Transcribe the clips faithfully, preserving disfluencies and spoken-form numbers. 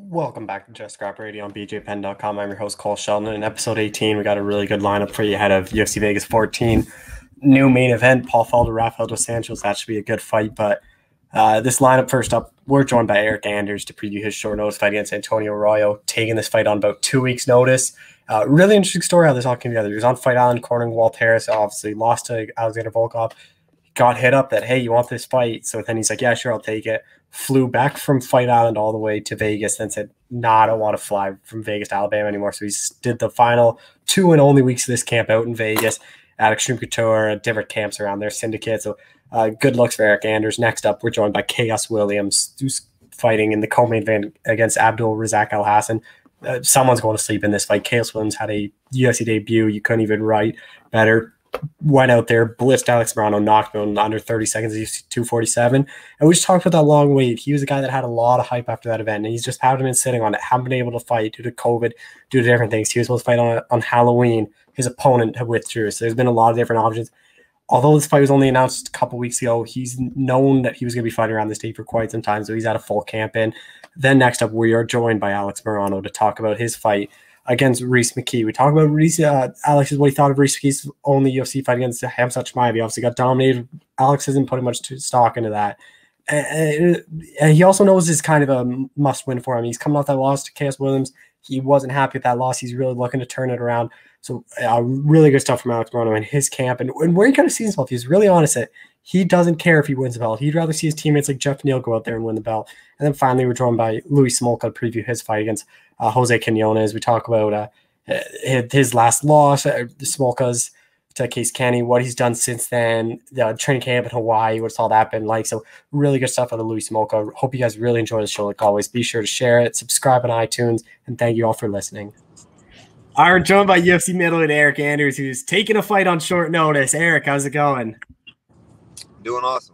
Welcome back to Just Scrap Radio on b j penn dot com. I'm your host, Cole Sheldon. In episode eighteen, we got a really good lineup for you ahead of U F C Vegas fourteen. New main event, Paul Felder, Rafael dos Anjos. That should be a good fight. But uh, this lineup, first up, we're joined by Eric Anders to preview his short notice fight against Antonio Arroyo, taking this fight on about two weeks' notice. Uh, really interesting story how this all came together. He was on Fight Island cornering Walt Harris, obviously lost to Alexander Volkov. Got hit up that, hey, you want this fight? So then he's like, yeah, sure, I'll take it. Flew back from Fight Island all the way to Vegas, then said, nah, I don't want to fly from Vegas to Alabama anymore. So he did the final two and only weeks of this camp out in Vegas at Extreme Couture, different camps around their syndicate. So uh, good looks for Eric Anders. Next up, we're joined by Chaos Williams, who's fighting in the co-main event against Abdul Razak Al Hassan. Uh, someone's going to sleep in this fight. Chaos Williams had a U F C debut. You couldn't even write better. Went out there, blitzed Alex Morano, knocked him in under thirty seconds, he's two forty-seven. And we just talked about that long wait. He was a guy that had a lot of hype after that event, and he's just haven't been sitting on it, haven't been able to fight due to COVID, due to different things. He was supposed to fight on, on Halloween. His opponent had withdrew, so there's been a lot of different options. Although this fight was only announced a couple weeks ago, he's known that he was going to be fighting around this date for quite some time, so he's had a full camp in. Then next up, we are joined by Alex Morano to talk about his fight against Rhys McKee. We talked about Rhys, uh, Alex, what he thought of Rhys McKee's only U F C fight against Khamzat Chimaev. He obviously got dominated. Alex isn't putting much stock into that. And, and he also knows it's kind of a must-win for him. He's coming off that loss to Chaos Williams. He wasn't happy with that loss. He's really looking to turn it around. So uh, really good stuff from Alex Morano in his camp. And, and where he kind of sees himself, he's really honest that he doesn't care if he wins the belt. He'd rather see his teammates like Jeff Neal go out there and win the belt. And then finally, we're joined by Louis Smolka to preview his fight against uh, Jose Quinones. We talk about uh, his last loss, uh, Smolka's to Case Kenny, what he's done since then, the training camp in Hawaii, what's all that been like. So really good stuff out of Louis Smolka. Hope you guys really enjoy the show like always. Be sure to share it, subscribe on iTunes, and thank you all for listening. All right, joined by U F C middleweight Eric Anders, who's taking a fight on short notice. Eric, how's it going? Doing awesome.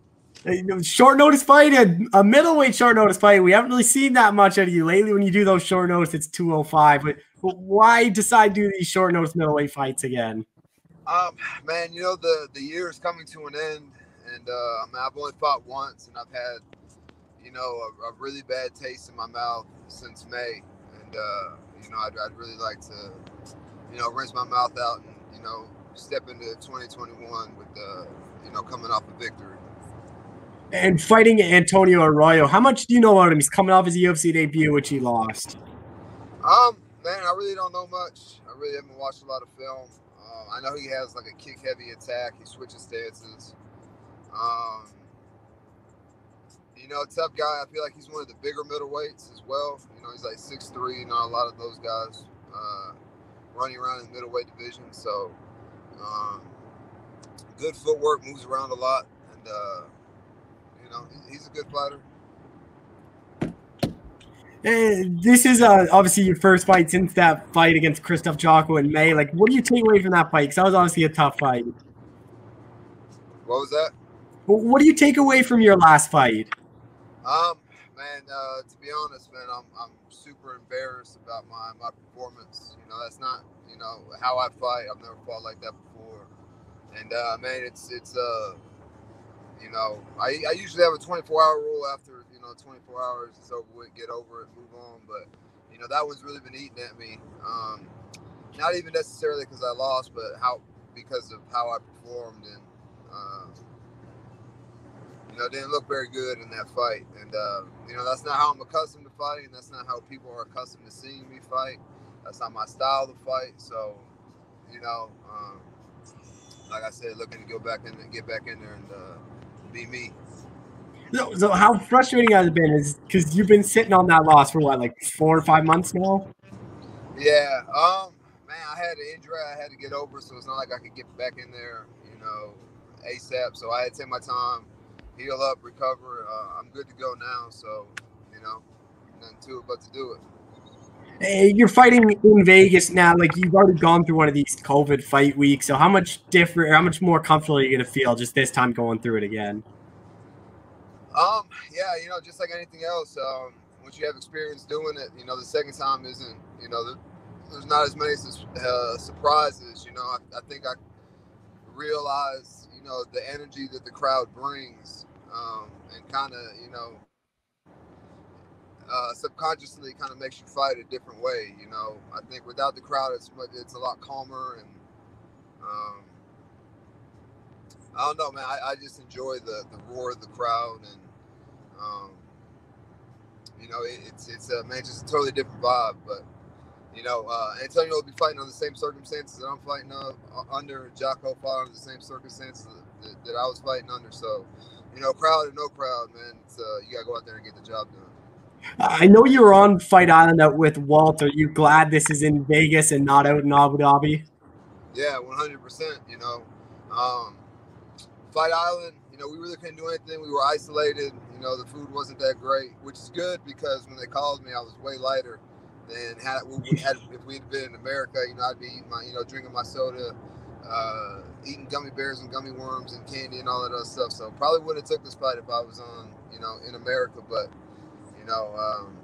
Short notice fight, a, a middleweight short notice fight. We haven't really seen that much out of you lately. When you do those short notice, it's two oh five. But, but why decide to do these short notice middleweight fights again? Um, man, you know, the, the year is coming to an end. And uh, I mean, I've only fought once, and I've had, you know, a, a really bad taste in my mouth since May. And, uh, you know, I'd, I'd really like to, you know, rinse my mouth out and, you know, step into twenty twenty-one with, the, you know, coming off a victory. And fighting Antonio Arroyo, how much do you know about him? He's coming off his U F C debut, which he lost. Um, man, I really don't know much. I really haven't watched a lot of film. Um, I know he has like a kick-heavy attack. He switches stances. Um, you know, tough guy. I feel like he's one of the bigger middleweights as well. You know, he's like six three. Not a lot of those guys uh, running around in the middleweight division. So, um, good footwork, moves around a lot, and uh, you know, he's a good fighter. And this is uh, obviously your first fight since that fight against Krzysztof Jotko in May. Like, what do you take away from that fight? Because that was obviously a tough fight. What was that? What do you take away from your last fight? Um, man, uh, to be honest, man, I'm I'm super embarrassed about my my performance. You know, that's not you know how I fight. I've never fought like that before, and uh, man, it's it's uh. You know, I, I usually have a twenty-four hour rule after, you know, twenty-four hours, it's over with, get over it, move on. But, you know, that one's really been eating at me. Um, not even necessarily because I lost, but how because of how I performed. And, uh, you know, didn't look very good in that fight. And, uh, you know, that's not how I'm accustomed to fighting. That's not how people are accustomed to seeing me fight. That's not my style to fight. So, you know, um, like I said, looking to go back in and get back in there and, uh, be me. So, so how frustrating has it been? Is because you've been sitting on that loss for what, like four or five months now? Yeah, um, man, I had an injury I had to get over, so it's not like I could get back in there, you know, ASAP. So I had to take my time, heal up, recover. Uh, I'm good to go now, so you know, nothing to it but to do it. Hey, you're fighting in Vegas now. Like, you've already gone through one of these COVID fight weeks. So how much different, or how much more comfortable are you going to feel just this time going through it again? Um, yeah, you know, just like anything else, um, once you have experience doing it, you know, the second time isn't, you know, the, there's not as many uh, surprises. You know, I, I think I realized, you know, the energy that the crowd brings, um, and kind of, you know, uh, subconsciously kind of makes you fight a different way. You know, I think without the crowd, it's it's a lot calmer, and um, I don't know, man. I, I just enjoy the, the roar of the crowd, and um, you know, it, it's it's a man, just a totally different vibe. But you know, uh, Antonio will be fighting under the same circumstances that I'm fighting uh, under. Jocko fought under the same circumstances that, that I was fighting under. So, you know, crowd or no crowd, man, it's, uh, you gotta go out there and get the job done. I know you were on Fight Island out with Walt. Are you glad this is in Vegas and not out in Abu Dhabi? Yeah, one hundred percent. You know, um, Fight Island, you know, we really couldn't do anything. We were isolated. You know, the food wasn't that great, which is good because when they called me, I was way lighter than had, we had if we'd been in America. You know, I'd be eating my, you know, drinking my soda, uh, eating gummy bears and gummy worms and candy and all that other stuff. So probably would have took this fight if I was on, you know, in America. But, you know, um,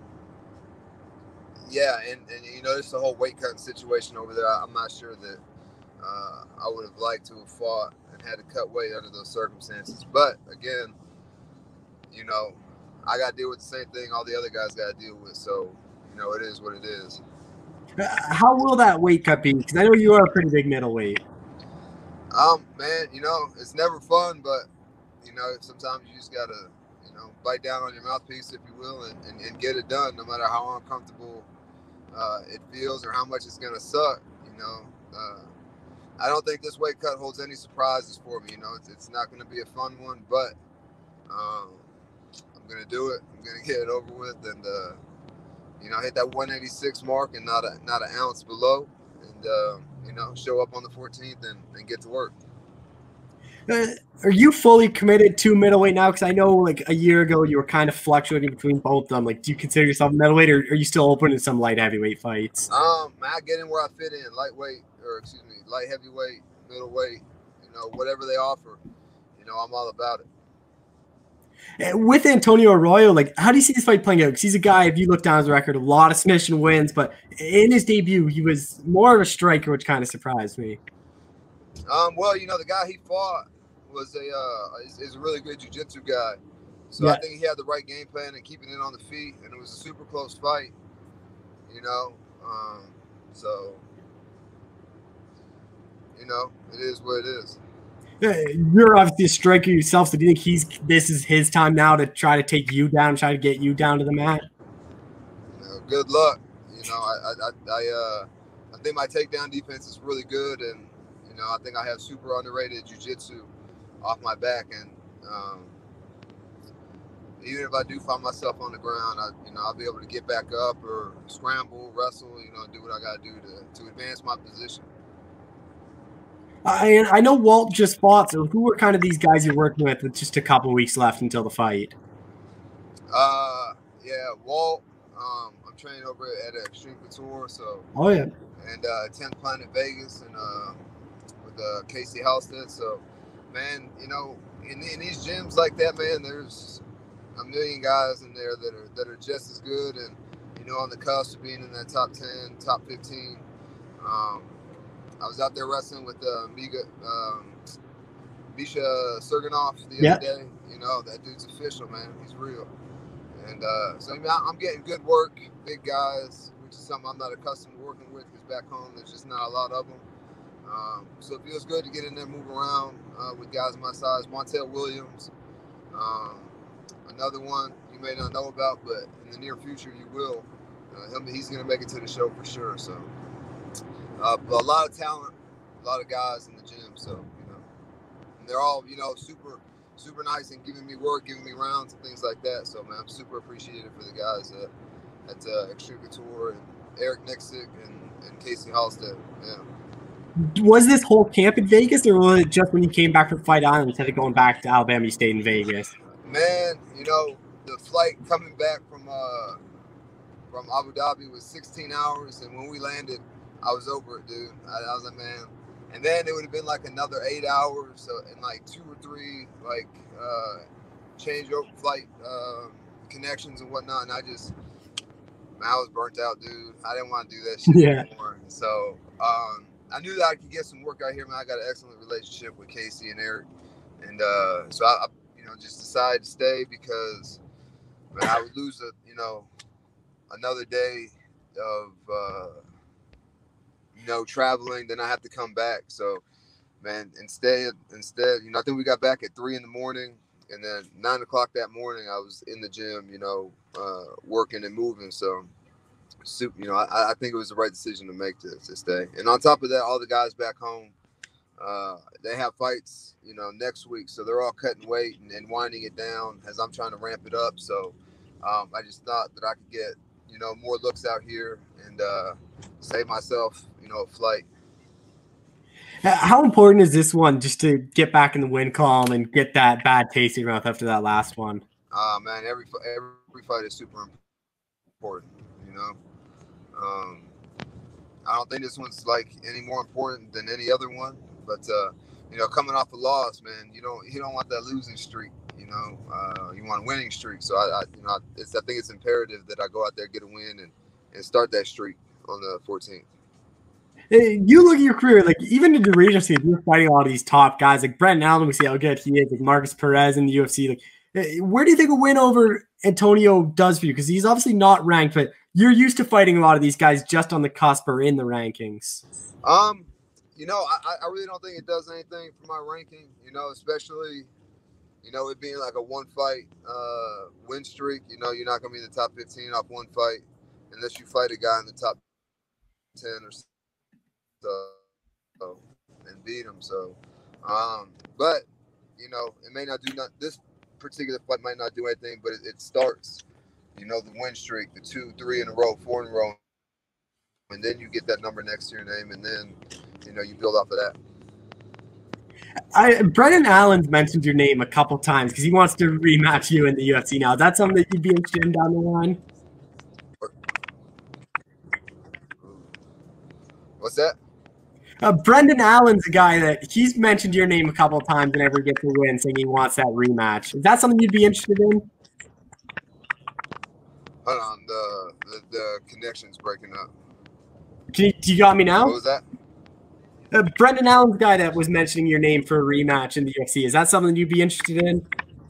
yeah, and, and, you know, it's the whole weight cutting situation over there. I'm not sure that uh, I would have liked to have fought and had to cut weight under those circumstances. But, again, you know, I got to deal with the same thing all the other guys got to deal with. So, you know, it is what it is. How will that weight cut be? Because I know you are a pretty big middleweight. Um, man, you know, it's never fun, but, you know, sometimes you just got to, you know, bite down on your mouthpiece, if you will, and, and, and get it done, no matter how uncomfortable uh, it feels or how much it's going to suck, you know. Uh, I don't think this weight cut holds any surprises for me, you know. It's, it's not going to be a fun one, but um, I'm going to do it. I'm going to get it over with and, uh, you know, hit that one eighty-six mark and not a, not an ounce below and, uh, you know, show up on the fourteenth and, and get to work. Uh, are you fully committed to middleweight now? Because I know, like, a year ago you were kind of fluctuating between both of them. Like, do you consider yourself middleweight, or are you still open to some light heavyweight fights? Um, I get in where I fit in, lightweight, or excuse me, light heavyweight, middleweight, you know, whatever they offer. You know, I'm all about it. And with Antonio Arroyo, like, how do you see this fight playing out? Because he's a guy, if you look down his record, a lot of submission wins, but in his debut, he was more of a striker, which kind of surprised me. Um, well, you know, the guy he fought was a uh, is, is a really good jiu-jitsu guy. So yeah. I think he had the right game plan and keeping it on the feet, and it was a super close fight, you know. Um, so, you know, it is what it is. You're obviously a striker yourself, so do you think he's this is his time now to try to take you down, try to get you down to the mat? You know, good luck. You know, I I I, uh, I think my takedown defense is really good, and you know, I think I have super underrated jiu-jitsu off my back, and um, even if I do find myself on the ground, I, you know, I'll be able to get back up or scramble, wrestle, you know, do what I got to do to to advance my position. I I know Walt just fought, so who were kind of these guys you're working with with just a couple of weeks left until the fight? Uh, yeah, Walt. Um, I'm training over at Extreme Couture, so. Oh yeah. And uh, tenth Planet Vegas, and uh, with uh, Casey Halstead. So, man, you know, in, in these gyms like that, man, there's a million guys in there that are that are just as good, and you know, on the cusp of being in that top ten, top fifteen. Um, I was out there wrestling with uh, Miga, um, Misha Serganov the yeah. other day. You know, that dude's official, man. He's real. And uh, so I mean, I'm getting good work, big guys, which is something I'm not accustomed to working with because back home there's just not a lot of them. Um, so it feels good to get in there, move around uh, with guys my size. Montel Williams, um, another one you may not know about, but in the near future you will. Uh, he'll, he's going to make it to the show for sure. So uh, a lot of talent, a lot of guys in the gym. So, you know, and they're all, you know, super – super nice and giving me work, giving me rounds and things like that. So, man, I'm super appreciative for the guys at, at uh, Extreme Couture and Eric Nixick and, and Casey Halstead. Yeah. Was this whole camp in Vegas, or was it just when you came back from Fight Island instead of going back to Alabama, you stayed in Vegas? Man, you know, the flight coming back from uh, from Abu Dhabi was sixteen hours, and when we landed, I was over it, dude. I, I was like, man. And then it would have been like another eight hours, so and like two or three like uh, change over flight um, connections and whatnot. And I just, man, I was burnt out, dude. I didn't want to do that shit yeah. anymore. So um, I knew that I could get some work out here, man. I got an excellent relationship with Casey and Eric, and uh, so I, I, you know, just decided to stay because, man, I would lose a, you know, another day of uh, you know traveling. Then I have to come back. So, man, instead, instead, you know, I think we got back at three in the morning, and then nine o'clock that morning, I was in the gym, you know, uh, working and moving. So, you know, I, I think it was the right decision to make to, to stay. And on top of that, all the guys back home, uh, they have fights, you know, next week. So they're all cutting weight and, and winding it down as I'm trying to ramp it up. So um, I just thought that I could get, you know, more looks out here and uh, save myself, you know, a flight. How important is this one just to get back in the win column and get that bad taste in your mouth after that last one? Uh, man, every, every fight is super important, you know. Um, I don't think this one's like any more important than any other one, but uh, you know, coming off a loss, man, you don't you don't want that losing streak. You know, uh, you want a winning streak. So I, I you know, it's, I think it's imperative that I go out there, get a win, and and start that streak on the fourteenth. You look at your career, like even in the region, see you're fighting a lot of these top guys, like Brendan Allen. We see how good he is, like Marcus Perez in the U F C. Like, where do you think a win over Antonio does for you? Because he's obviously not ranked, but you're used to fighting a lot of these guys just on the cusp or in the rankings. Um, you know, I, I really don't think it does anything for my ranking. You know, especially, you know, it being like a one fight uh, win streak. You know, you're not gonna be in the top fifteen off one fight unless you fight a guy in the top ten or so and beat him. So, um, but you know, it may not do not this particular fight might not do anything, but it, it starts. You know, the win streak, the two, three in a row, four in a row, and then you get that number next to your name, and then you know you build off of that. I, Brendan Allen's mentioned your name a couple times because he wants to rematch you in the U F C now. Is that something that you'd be interested in down the line? What's that? Uh, Brendan Allen's a guy that he's mentioned your name a couple of times whenever he gets a win, saying he wants that rematch. Is that something you'd be interested in? Hold on, the the, the connection's breaking up. Can you, do you got me now? What was that? Uh, Brendan Allen's guy that was mentioning your name for a rematch in the U F C. Is that something you'd be interested in?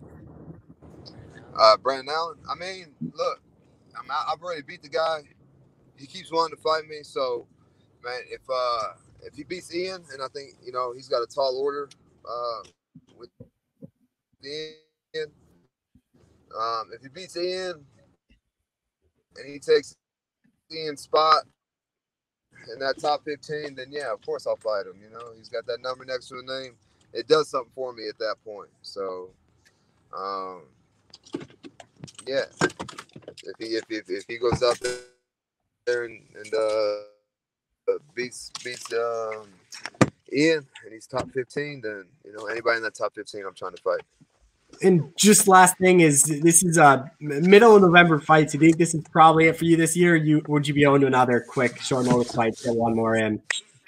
Uh, Brendan Allen. I mean, look, I'm, I've already beat the guy. He keeps wanting to fight me, so man, if uh, if he beats Ian, and I think you know he's got a tall order uh, with Ian. Um, if he beats Ian and he takes Ian's spot in that top fifteen, then yeah, of course I'll fight him. You know, he's got that number next to his name. It does something for me at that point. So, um, yeah, if he if if, if he goes out there and, and uh, beats beats um, Ian and he's top fifteen, then you know anybody in that top fifteen, I'm trying to fight. And just last thing is, this is a middle of November fight. Do you think this is probably it for you this year? Or you would you be on to another quick short notice fight to get one more in?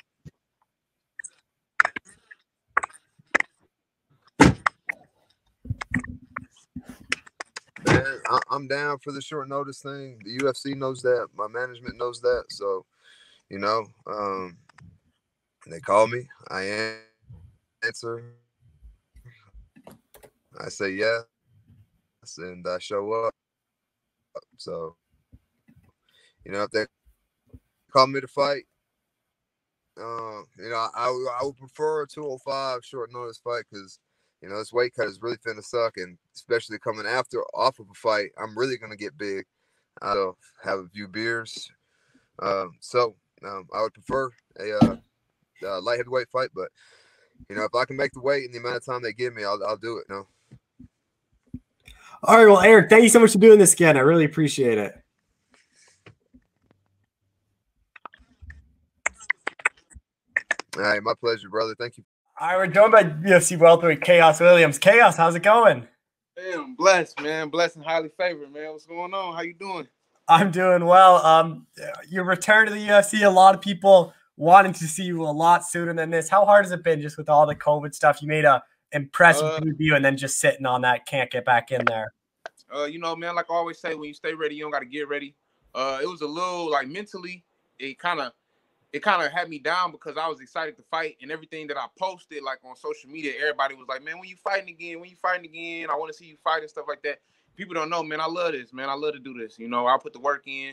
Man, I, I'm down for the short notice thing. The U F C knows that. My management knows that. So, you know, um, they call me. I answer. I say yes, and I show up. So, you know, if they call me to fight, uh, you know, I, I would prefer a two oh five short notice fight because, you know, this weight cut is really finna suck, and especially coming after off of a fight, I'm really gonna get big. I'll have a few beers. Um, so um, I would prefer a uh, uh, light heavyweight fight, but you know, if I can make the weight in the amount of time they give me, I'll I'll do it. You know. All right, well, Eric, thank you so much for doing this again. I really appreciate it. All right, my pleasure, brother. Thank you. All right, we're joined by U F C welterweight Chaos Williams. Chaos, how's it going? Hey, I'm blessed, man. Blessed and highly favored, man. What's going on? How you doing? I'm doing well. Um, your return to the U F C, a lot of people wanting to see you a lot sooner than this. How hard has it been just with all the COVID stuff? You made a impressive uh, debut and then just sitting on that, can't get back in there. Uh, you know, man, like I always say, when you stay ready, you don't got to get ready. Uh, it was a little, like, mentally, it kind of it kind of had me down because I was excited to fight, and everything that I posted, like, on social media, everybody was like, man, when you fighting again? When you fighting again? I want to see you fight and stuff like that. People don't know, man, I love this, man. I love to do this. You know, I put the work in.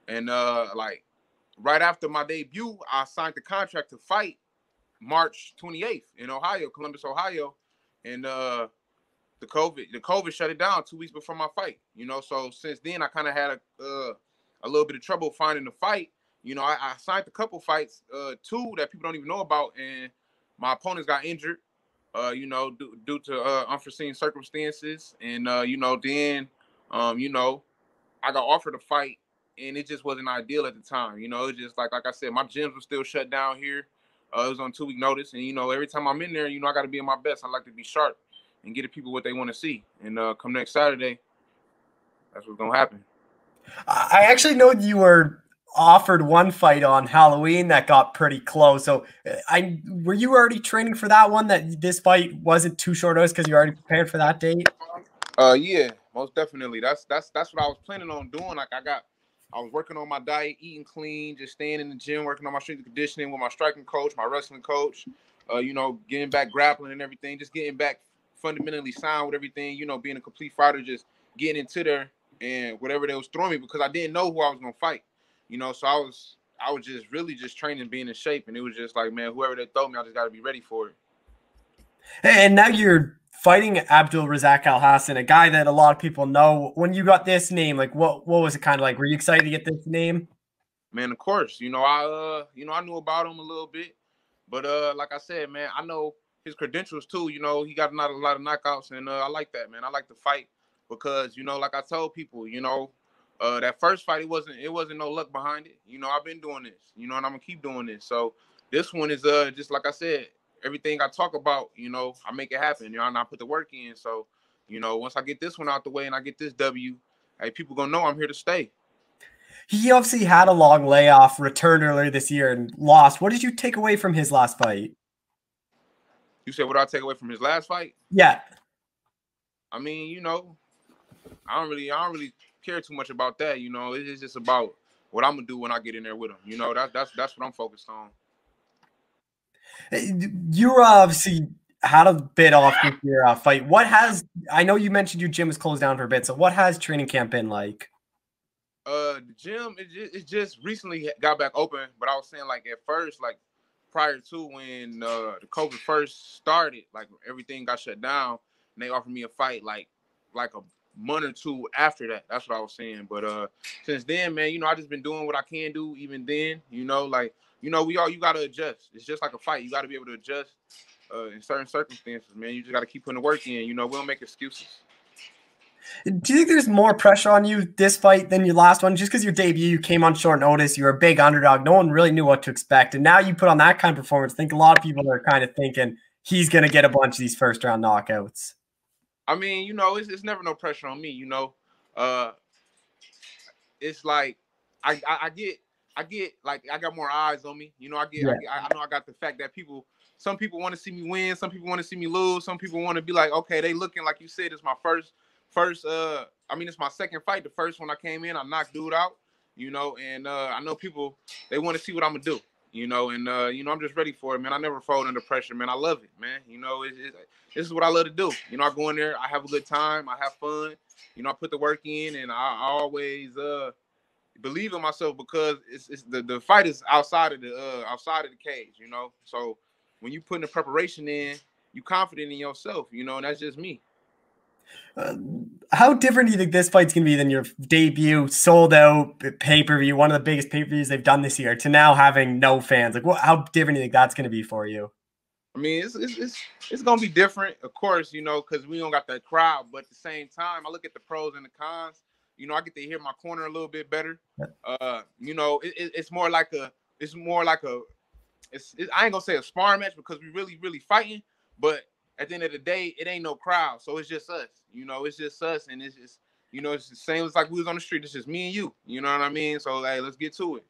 And uh, like right after my debut, I signed the contract to fight March twenty-eighth in Ohio, Columbus, Ohio, and uh, the COVID, the COVID shut it down two weeks before my fight. You know, so since then I kind of had a uh, a little bit of trouble finding the fight. You know, I, I signed a couple fights, uh, two that people don't even know about, and my opponents got injured. Uh, you know, due, due to uh, unforeseen circumstances, and uh, you know, then, um, you know, I got offered a fight, and it just wasn't ideal at the time. You know, it was just like, like I said, my gyms were still shut down here. Uh, it was on two week notice, and you know, every time I'm in there, you know, I got to be in my best. I like to be sharp and get the people what they want to see. And uh, come next Saturday, that's what's gonna happen. I actually know you were offered one fight on Halloween that got pretty close. So I were you already training for that one, that this fight wasn't too short notice because you already prepared for that date? Uh yeah, most definitely. That's that's that's what I was planning on doing. Like I got I was working on my diet, eating clean, just staying in the gym, working on my strength and conditioning with my striking coach, my wrestling coach, uh, you know, getting back grappling and everything, just getting back fundamentally sound with everything, you know, being a complete fighter, just getting into there and whatever they was throwing me, because I didn't know who I was gonna fight. You know, so I was I was just really just training, being in shape, and it was just like, man, whoever they throw me, I just got to be ready for it. And now you're fighting Abdul Razak Alhassan, a guy that a lot of people know. When you got this name, like what what was it kind of like? Were you excited to get this name? Man, of course. You know, I uh, you know, I knew about him a little bit, but uh, like I said, man, I know his credentials too. You know, he got not a lot of knockouts, and uh, I like that, man. I like to fight because, you know, like I told people, you know. Uh, that first fight, it wasn't it wasn't no luck behind it. You know, I've been doing this, you know, and I'm gonna keep doing this. So this one is uh just like I said, everything I talk about, you know, I make it happen, you know, and I put the work in. So, you know, once I get this one out the way and I get this W, hey, people gonna know I'm here to stay. He obviously had a long layoff, returned earlier this year and lost. What did you take away from his last fight? You said what did I take away from his last fight? Yeah. I mean, you know, I don't really I don't really care too much about that, you know. It's just about what I'm gonna do when I get in there with him. You know, that's that's that's what I'm focused on. You obviously had a bit off with your uh, fight. What has I know you mentioned your gym was closed down for a bit, so what has training camp been like? Uh, the gym it just, it just recently got back open, but I was saying, like, at first, like prior to when uh the COVID first started, like everything got shut down, and they offered me a fight like like a month or two after that. That's what I was saying. But uh since then, man, you know, I just been doing what I can do even then, you know, like, you know, we all you gotta adjust. It's just like a fight. You gotta be able to adjust uh in certain circumstances, man. You just gotta keep putting the work in, you know, we don't make excuses. Do you think there's more pressure on you this fight than your last one? Just because your debut, you came on short notice, you were a big underdog, no one really knew what to expect. And now you put on that kind of performance. I think a lot of people are kind of thinking he's gonna get a bunch of these first round knockouts. I mean, you know, it's, it's never no pressure on me, you know. Uh, it's like I, I, I get I get like I got more eyes on me, you know. I get, Yeah. I, get I know I got the fact that people, some people want to see me win, some people want to see me lose, some people want to be like, okay, they looking, like you said, it's my first first. Uh, I mean, it's my second fight. The first one I came in, I knocked dude out, you know, and uh, I know people, they want to see what I'm gonna do. You know, and, uh, you know, I'm just ready for it, man. I never fold under pressure, man. I love it, man. You know, it's, it's, this is what I love to do. You know, I go in there, I have a good time, I have fun. You know, I put the work in, and I, I always uh, believe in myself, because it's, it's the, the fight is outside of the uh, outside of the cage, you know. So when you put the preparation in, you confident in yourself, you know, and that's just me. Uh, how different do you think this fight's going to be than your debut, sold out pay-per-view, one of the biggest pay-per-views they've done this year, to now having no fans? Like, what, how different do you think that's going to be for you? I mean, it's it's it's, it's going to be different, of course, you know, because we don't got that crowd. But at the same time, I look at the pros and the cons. You know, I get to hear my corner a little bit better. Uh, you know, it, it, it's more like a, it's more like a, it's, it, I ain't gonna say a sparring match, because we really, really fighting. But at the end of the day, it ain't no crowd, so it's just us. You know, it's just us, and it's just, you know, it's the same as like we was on the street. It's just me and you. You know what I mean? So, hey, let's get to it.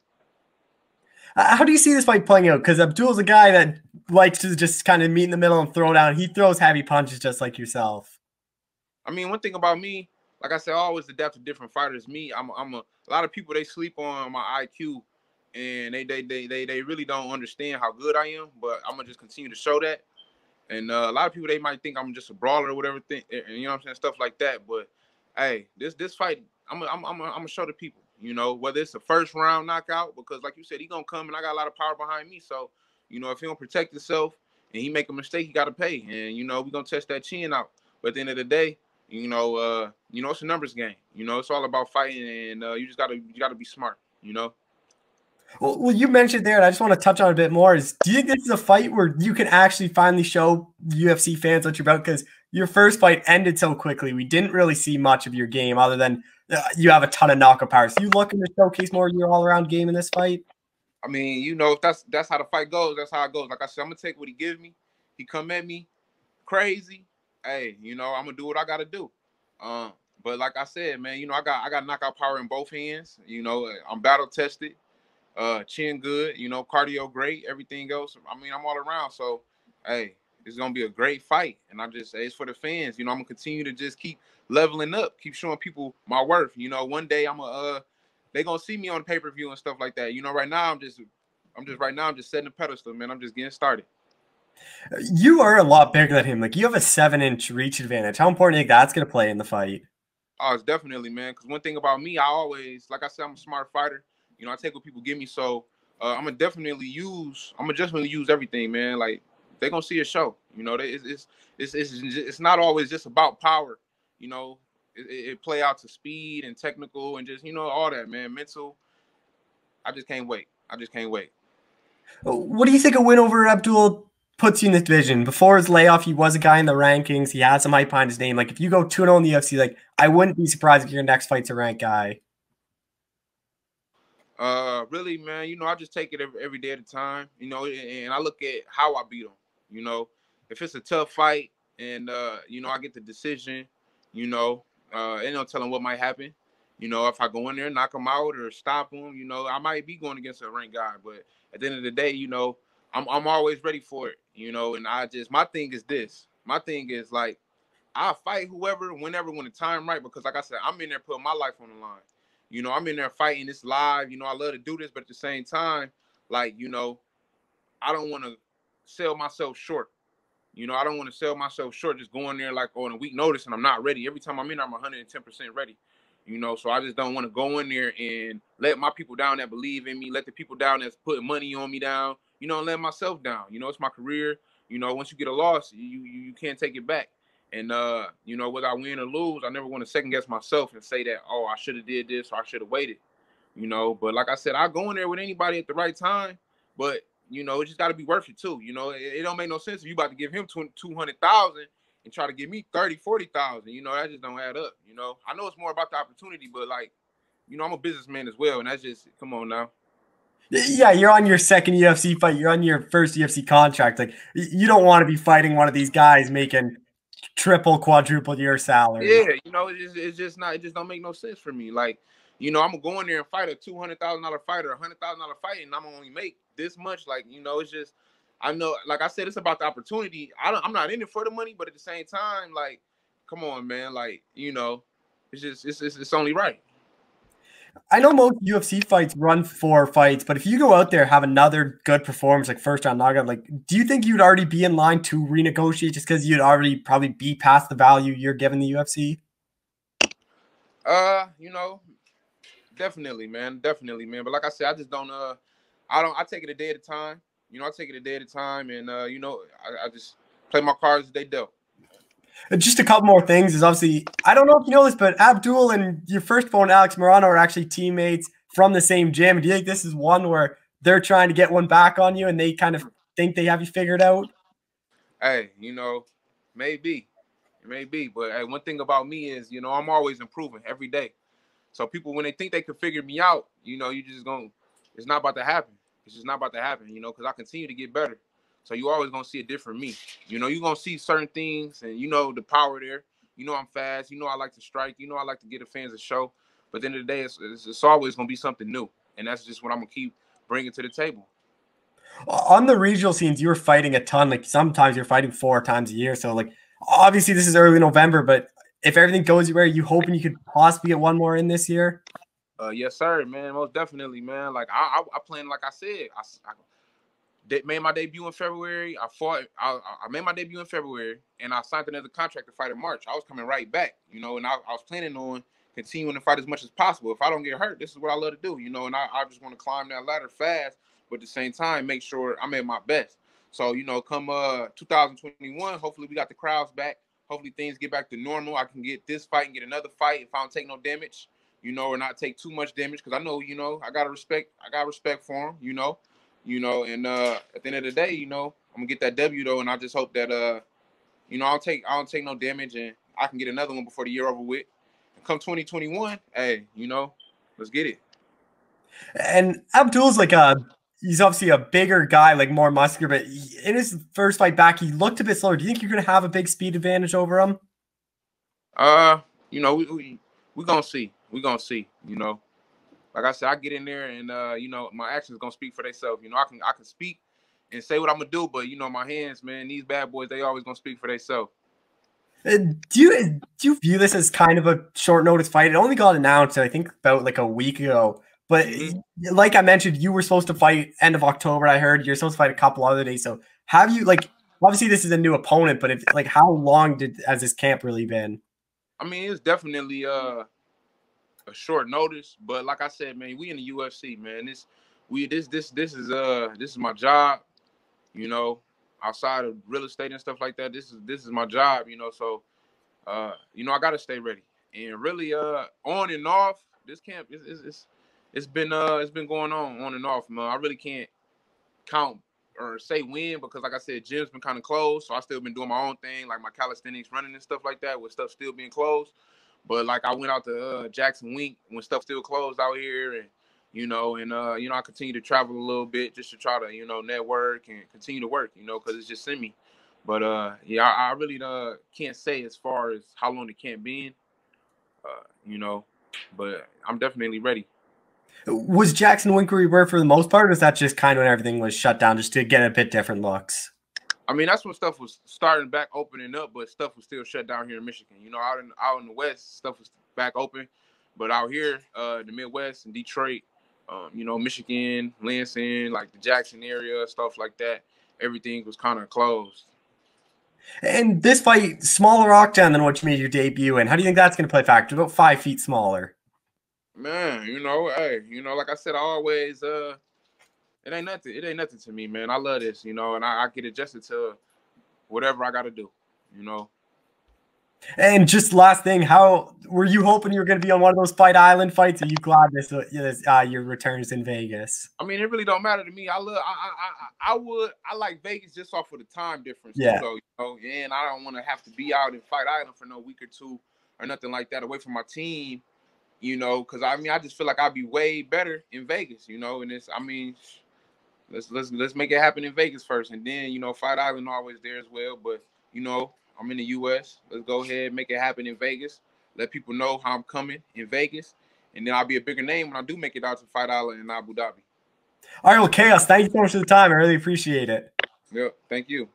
How do you see this fight playing out? Because Abdul's a guy that likes to just kind of meet in the middle and throw down. He throws heavy punches just like yourself. I mean, one thing about me, like I said, I always adapt to different fighters. Me, I'm, I'm a, a lot of people, they sleep on my I Q, and they, they, they, they, they really don't understand how good I am. But I'm gonna just continue to show that. And uh, a lot of people, they might think I'm just a brawler or whatever, thing, you know what I'm saying, stuff like that. But hey, this this fight, I'm I'm I'm I'm gonna show the people. You know, whether it's a first round knockout, because like you said, he gonna come and I got a lot of power behind me. So, you know, if he don't protect himself and he make a mistake, he gotta pay. And you know, we gonna test that chin out. But at the end of the day, you know, uh, you know, it's a numbers game. You know, it's all about fighting, and uh, you just gotta you gotta be smart. You know. Well, well, you mentioned there, and I just want to touch on it a bit more. Is do you think this is a fight where you can actually finally show U F C fans what you're about? Because your first fight ended so quickly, we didn't really see much of your game other than uh, you have a ton of knockout power. So you looking to showcase more of your all-around game in this fight? I mean, you know, if that's that's how the fight goes, that's how it goes. Like I said, I'm gonna take what he gives me. He come at me crazy. Hey, you know, I'm gonna do what I gotta do. Um, but like I said, man, you know, I got I got knockout power in both hands. You know, I'm battle tested. Uh, chin good, you know, cardio great, everything else. I mean, I'm all around. So, hey, it's gonna be a great fight, and I'm just, it's for the fans. You know, I'm gonna continue to just keep leveling up, keep showing people my worth. You know, one day I'm gonna, uh, they gonna see me on pay per view and stuff like that. You know, right now I'm just, I'm just right now I'm just setting the pedestal, man. I'm just getting started. You are a lot bigger than him. Like you have a seven inch reach advantage. How important do you think that's gonna play in the fight? Oh, it's definitely, man. Because one thing about me, I always, like I said, I'm a smart fighter. You know, I take what people give me, so uh, I'm gonna definitely use. I'm gonna definitely use everything, man. Like they're gonna see a show. You know, they, it's, it's it's it's it's not always just about power. You know, it, it play out to speed and technical and just you know all that, man. Mental. I just can't wait. I just can't wait. What do you think a win over Abdul puts you in this division? Before his layoff, he was a guy in the rankings. He had some hype behind his name. Like if you go two and oh in the U F C, like I wouldn't be surprised if your next fight's a ranked guy. Uh, really, man, you know, I just take it every, every day at a time, you know, and, and I look at how I beat him, you know, if it's a tough fight and, uh, you know, I get the decision, you know, uh, ain't no telling what might happen. You know, if I go in there, knock him out or stop him, you know, I might be going against a ranked guy, but at the end of the day, you know, I'm, I'm always ready for it, you know, and I just, my thing is this, my thing is like, I'll fight whoever, whenever, when the time right, because like I said, I'm in there putting my life on the line. You know, I'm in there fighting this live. You know, I love to do this, but at the same time, like, you know, I don't want to sell myself short. You know, I don't want to sell myself short just going there like on a week notice and I'm not ready. Every time I'm in there, I'm one hundred ten percent ready. You know, so I just don't want to go in there and let my people down that believe in me, let the people down that's putting money on me down, you know, and let myself down. You know, it's my career. You know, once you get a loss, you you, you can't take it back. And, uh, you know, whether I win or lose, I never want to second guess myself and say that, oh, I should have did this or I should have waited, you know. But like I said, I'll go in there with anybody at the right time. But, you know, it just got to be worth it, too. You know, it, it don't make no sense if you about to give him two hundred thousand and try to give me thirty, forty thousand. You know, that just don't add up, you know. I know it's more about the opportunity, but, like, you know, I'm a businessman as well. And that's just, come on now. Yeah, you're on your second U F C fight. You're on your first U F C contract. Like, you don't want to be fighting one of these guys making – triple, quadruple your salary. Yeah, you know, it's just, it's just not, it just don't make no sense for me. Like, you know, I'm gonna go in there and fight a two hundred thousand dollar fight or a hundred thousand dollar fight, and I'm gonna only make this much. Like, you know, it's just, I know, like I said, it's about the opportunity. I don't, I'm not in it for the money, but at the same time, like, come on, man, like, you know, it's just, it's, it's, it's only right. I know most U F C fights run four fights, but if you go out there have another good performance, like first round knockout, like, do you think you'd already be in line to renegotiate just because you'd already probably be past the value you're giving the U F C? Uh, you know, definitely, man, definitely, man. But like I said, I just don't. Uh, I don't. I take it a day at a time. You know, I take it a day at a time, and uh, you know, I, I just play my cards as they dealt. Just a couple more things is obviously, I don't know if you know this, but Abdul and your first opponent, Alex Morono, are actually teammates from the same gym. Do you think this is one where they're trying to get one back on you and they kind of think they have you figured out? Hey, you know, maybe. It may be. But hey, one thing about me is, you know, I'm always improving every day. So people, when they think they can figure me out, you know, you just going to, it's not about to happen. It's just not about to happen, you know, because I continue to get better. So you always going to see a different me. You know, you're going to see certain things and, you know, the power there. You know I'm fast. You know I like to strike. You know I like to get the fans a show. But at the end of the day, it's, it's, it's always going to be something new. And that's just what I'm going to keep bringing to the table. On the regional scenes, you were fighting a ton. Like sometimes you're fighting four times a year. So like, obviously this is early November, but if everything goes your way, are you hoping you could possibly get one more in this year? Uh, yes, sir, man. Most definitely, man. Like I, I, I plan, like I said, I, I made my debut in February. I fought. I, I made my debut in February, and I signed another contract to fight in March. I was coming right back, you know, and I, I was planning on continuing to fight as much as possible. If I don't get hurt, this is what I love to do, you know, and I, I just want to climb that ladder fast, but at the same time, make sure I'm at my best. So, you know, come uh two thousand twenty-one, hopefully we got the crowds back. Hopefully things get back to normal. I can get this fight and get another fight if I don't take no damage, you know, or not take too much damage. Because I know, you know, I got to respect, I got respect for him, you know, you know, and uh, at the end of the day, you know, I'm going to get that W, though, and I just hope that, uh, you know, I don't take, I don't take no damage, and I can get another one before the year over with. And come twenty twenty-one, hey, you know, let's get it. And Abdul's like a, he's obviously a bigger guy, like more muscular, but in his first fight back, he looked a bit slower. Do you think you're going to have a big speed advantage over him? Uh, you know, we we we gonna see. We gonna see. You know, like I said, I get in there and uh, you know, my actions gonna speak for themselves. You know, I can I can speak and say what I'm gonna do, but you know, my hands, man, these bad boys, they always gonna speak for themselves. Uh, do you do you view this as kind of a short notice fight? It only got announced, I think, about like a week ago. But mm-hmm. like I mentioned, you were supposed to fight end of October. I heard you're supposed to fight a couple other days. So have you, like, obviously this is a new opponent, but if like how long did has this camp really been? I mean, it's definitely uh, a short notice, but like I said, man, we in the U F C, man. This we this this this is uh this is my job, you know. Outside of real estate and stuff like that, this is this is my job, you know. So, uh, you know, I gotta stay ready. And really, uh, on and off, this camp is it's, it's it's been uh it's been going on on and off, man. I really can't count or say when because, like I said, gym's been kind of closed, so I still been doing my own thing, like my calisthenics, running and stuff like that, with stuff still being closed. But like I went out to uh, Jackson Wink when stuff still closed out here, and you know, and uh, you know, I continue to travel a little bit just to try to, you know, network and continue to work, you know, because it's just in me. But uh, yeah, I, I really uh can't say as far as how long the camp been, uh, you know, but I'm definitely ready. Was Jackson Wink where you were for the most part, or was that just kind of when everything was shut down, just to get a bit different looks? I mean, that's when stuff was starting back opening up, but stuff was still shut down here in Michigan. You know, out in out in the West, stuff was back open, but out here, uh, the Midwest and Detroit, um, you know, Michigan, Lansing, like the Jackson area, stuff like that, everything was kind of closed. And this fight, smaller octagon than what you made your debut in. How do you think that's going to play a factor? About five feet smaller. Man, you know, hey, you know, like I said, I always, uh, it ain't nothing. It ain't nothing to me, man. I love this, you know, and I, I get adjusted to whatever I got to do, you know. And just last thing, how were you hoping you were going to be on one of those Fight Island fights? Are you glad this, this uh, your return is in Vegas? I mean, it really don't matter to me. I love, I, I, I, I would, I like Vegas just off of the time difference. Yeah. Too, though, you know, and I don't want to have to be out in Fight Island for no week or two or nothing like that away from my team, you know, because I mean, I just feel like I'd be way better in Vegas, you know, and it's, I mean, let's let's let's make it happen in Vegas first, and then you know, Fight Island always there as well, but you know. I'm in the U S. Let's go ahead, make it happen in Vegas. Let people know how I'm coming in Vegas. And then I'll be a bigger name when I do make it out to Fight Island in Abu Dhabi. All right, well, Chaos, thank you so much for the time. I really appreciate it. Yep, thank you.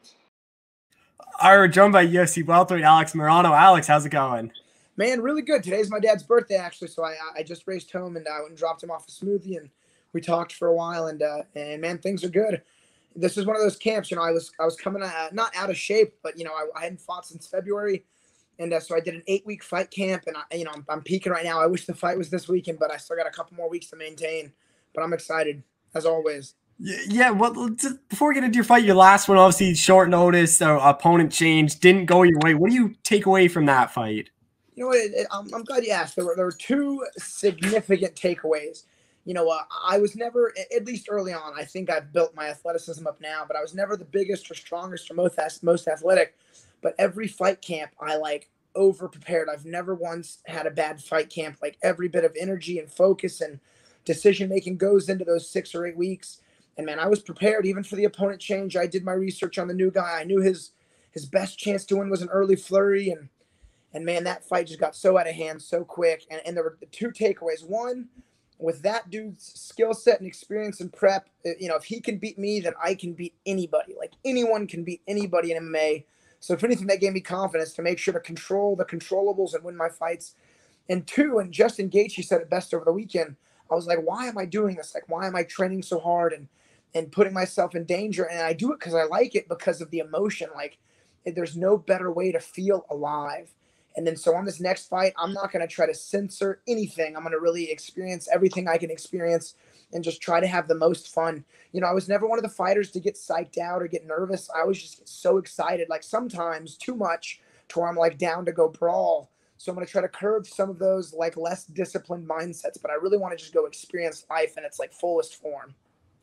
All right, we're joined by U F C welterweight Alex Morono. Alex, how's it going? Man, really good. Today's my dad's birthday, actually, so I I just raced home and I went and dropped him off a smoothie, and we talked for a while, and, uh, and man, things are good. This is one of those camps, you know, I was I was coming out, not out of shape, but, you know, I, I hadn't fought since February. And uh, so I did an eight-week fight camp, and, I, you know, I'm, I'm peaking right now. I wish the fight was this weekend, but I still got a couple more weeks to maintain. But I'm excited, as always. Yeah, well, before we get into your fight, your last one, obviously short notice, uh, opponent change, didn't go your way. What do you take away from that fight? You know, it, it, I'm, I'm glad you asked. There were, there were two significant takeaways. You know, uh, I was never, at least early on, I think I've built my athleticism up now, but I was never the biggest or strongest or most, most athletic. But every fight camp, I, like, over-prepared. I've never once had a bad fight camp. Like, every bit of energy and focus and decision-making goes into those six or eight weeks. And, man, I was prepared even for the opponent change. I did my research on the new guy. I knew his his best chance to win was an early flurry. And, and man, that fight just got so out of hand so quick. And, and there were two takeaways. One, with that dude's skill set and experience and prep, you know, if he can beat me, then I can beat anybody. Like, anyone can beat anybody in M M A. So if anything, that gave me confidence to make sure to control the controllables and win my fights. And two, and Justin Gaethje said it best over the weekend, I was like, why am I doing this? Like, why am I training so hard and and putting myself in danger? And I do it because I like it, because of the emotion. Like, there's no better way to feel alive. And then so on this next fight, I'm not going to try to censor anything. I'm going to really experience everything I can experience and just try to have the most fun. You know, I was never one of the fighters to get psyched out or get nervous. I always just get so excited, like sometimes too much to where I'm like down to go brawl. So I'm going to try to curb some of those like less disciplined mindsets, but I really want to just go experience life in its like fullest form.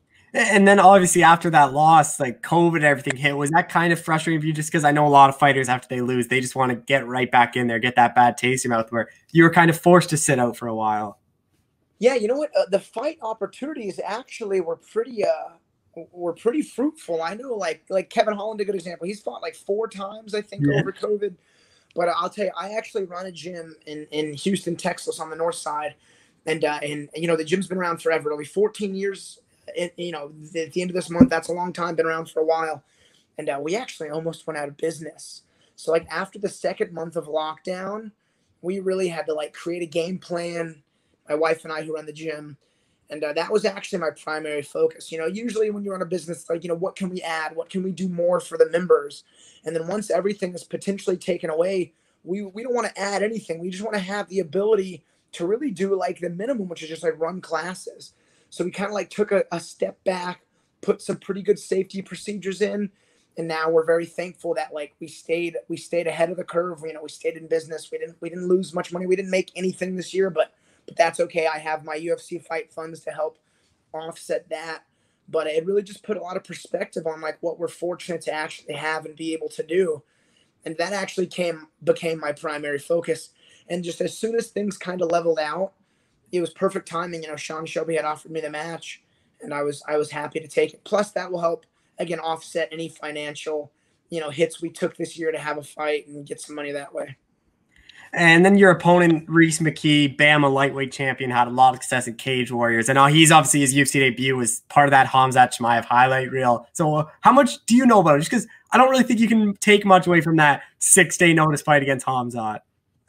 And then obviously after that loss, like COVID, everything hit. Was that kind of frustrating for you? Just because I know a lot of fighters after they lose, they just want to get right back in there, get that bad taste in your mouth, where you were kind of forced to sit out for a while. Yeah, you know what? Uh, the fight opportunities actually were pretty uh were pretty fruitful. I know like like Kevin Holland, a good example. He's fought like four times, I think, yeah. over COVID. But I'll tell you, I actually run a gym in, in Houston, Texas on the north side. And, uh, and you know, the gym's been around forever. It'll be fourteen years, it, you know, at the end of this month. That's a long time, been around for a while. And uh, we actually almost went out of business. So, like, after the second month of lockdown, we really had to, like, create a game plan, my wife and I who run the gym. And uh, that was actually my primary focus. You know, usually when you run a business, like, you know, what can we add? What can we do more for the members? And then once everything is potentially taken away, we, we don't want to add anything. We just want to have the ability to really do like the minimum, which is just like run classes. So we kind of like took a, a step back, put some pretty good safety procedures in. And now we're very thankful that like we stayed, we stayed ahead of the curve. You know, we stayed in business. We didn't, we didn't lose much money. We didn't make anything this year, but But that's okay. I have my U F C fight funds to help offset that. But it really just put a lot of perspective on like what we're fortunate to actually have and be able to do. And that actually came became my primary focus. And just as soon as things kind of leveled out, it was perfect timing. You know, Sean Shelby had offered me the match, and I was I was happy to take it. Plus, that will help again offset any financial, you know, hits we took this year to have a fight and get some money that way. And then your opponent, Reese McKee, Bama lightweight champion, had a lot of success in Cage Warriors. And now he's obviously his U F C debut was part of that Khamzat Chimaev highlight reel. So uh, how much do you know about it? Just because I don't really think you can take much away from that six-day notice fight against Khamzat.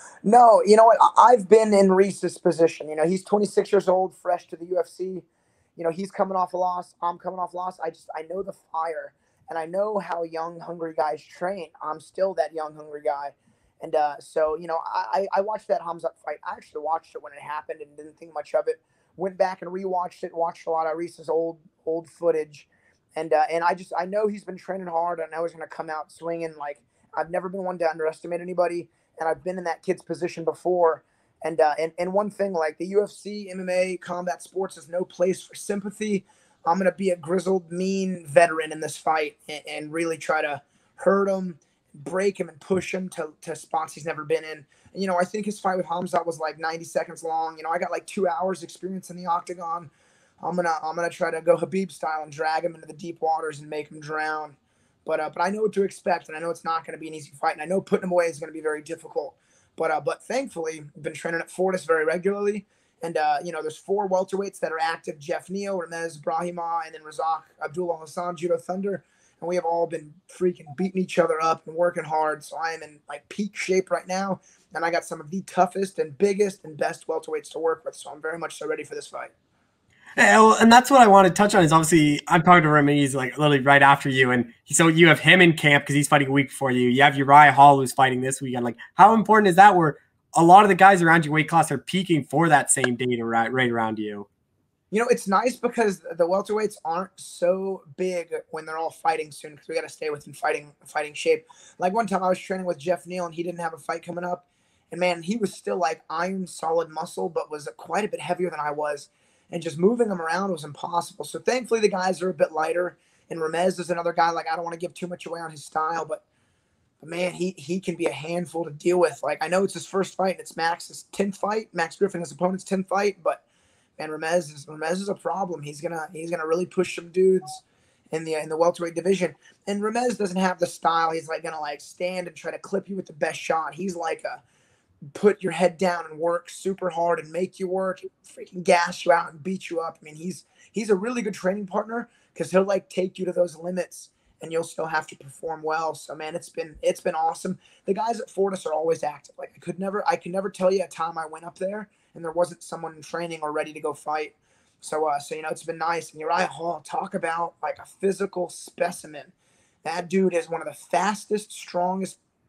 No, you know what? I've been in Reese's position. You know, he's twenty-six years old, fresh to the U F C. You know, he's coming off a loss. I'm coming off a loss. I just, I know the fire. And I know how young, hungry guys train. I'm still that young, hungry guy. And uh, so, you know, I, I watched that Khamzat fight. I actually watched it when it happened and didn't think much of it. Went back and rewatched it, watched a lot of Reese's old old footage. And uh, and I just, I know he's been training hard. I know he's going to come out swinging. Like, I've never been one to underestimate anybody. And I've been in that kid's position before. And, uh, and, and one thing, like the U F C, M M A, combat sports is no place for sympathy. I'm going to be a grizzled, mean veteran in this fight and, and really try to hurt him, break him and push him to, to spots he's never been in. And, you know, I think his fight with Khamzat was like ninety seconds long. You know, I got like two hours experience in the octagon. I'm going to, I'm going to try to go Khabib style and drag him into the deep waters and make him drown. But, uh, but I know what to expect, and I know it's not going to be an easy fight. And I know putting him away is going to be very difficult. But, uh, but thankfully, I've been training at Fortis very regularly. And, uh, you know, there's four welterweights that are active: Jeff Neal, Ramez Brahima, and then Razak Abdullah Hassan, Judo Thunder. And we have all been freaking beating each other up and working hard. So I am in like peak shape right now. And I got some of the toughest and biggest and best welterweights to work with. So I'm very much so ready for this fight. Yeah, well, and that's what I want to touch on is obviously I'm talking to Ramez like literally right after you. And so you have him in camp because he's fighting a week before you. You have Uriah Hall who's fighting this weekend. Like, how important is that where a lot of the guys around your weight class are peaking for that same date right, right around you? You know, it's nice because the welterweights aren't so big when they're all fighting soon because we got to stay within fighting fighting shape. Like one time I was training with Jeff Neal and he didn't have a fight coming up. And, man, he was still like iron solid muscle but was quite a bit heavier than I was. And just moving him around was impossible. So, thankfully, the guys are a bit lighter. And Ramez is another guy, like, I don't want to give too much away on his style. But, but man, he he can be a handful to deal with. Like, I know it's his first fight and it's Max's tenth fight. Max Griffin, his opponent's tenth fight. But, man, Ramez is, Ramez is a problem. He's going to he's gonna really push some dudes in the in the welterweight division. And Ramez doesn't have the style. He's, like, going to, like, stand and try to clip you with the best shot. He's like a put your head down and work super hard and make you work, freaking gas you out and beat you up. I mean, he's he's a really good training partner because he'll like take you to those limits and you'll still have to perform well. So, man, it's been it's been awesome. The guys at Fortis are always active. Like I could never I could never tell you a time I went up there and there wasn't someone in training or ready to go fight. So, uh, so you know, it's been nice. And Uriah Hall, talk about like a physical specimen. That dude is one of the fastest, strongest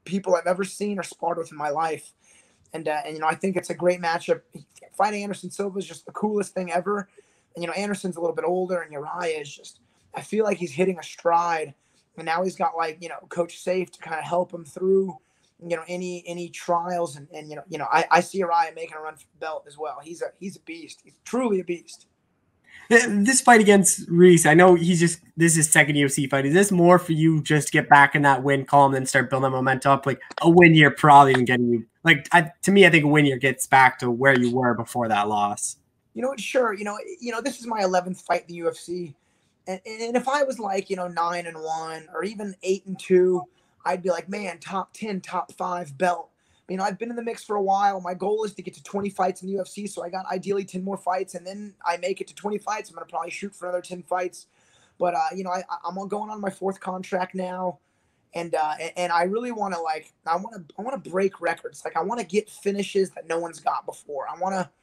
people I've ever seen or sparred with in my life. And, uh, and you know, I think it's a great matchup. Fighting Anderson Silva is just the coolest thing ever. And, you know, Anderson's a little bit older, and Uriah is just, I feel like he's hitting a stride. And now he's got, like, you know, Coach Safe to kind of help him through, you know, any any trials. And, and you know, you know, I, I see Uriah making a run for the belt as well. He's a he's a beast. He's truly a beast. This fight against Reese, I know he's just, this is his second U F C fight. Is this more for you just to get back in that win column and start building that momentum up? Like a win here probably isn't getting you, like, I, to me, I think a win here gets back to where you were before that loss. You know what? Sure. You know, you know, this is my eleventh fight in the U F C. And, and if I was like, you know, nine and one or even eight and two, I'd be like, man, top ten, top five belt. You know, I've been in the mix for a while. My goal is to get to twenty fights in the U F C. So I got ideally ten more fights, and then I make it to twenty fights. I'm going to probably shoot for another ten fights. But, uh, you know, I, I'm going on my fourth contract now. And, uh, and I really want to, like, I want to, I want to break records. Like, I want to get finishes that no one's got before. I want to,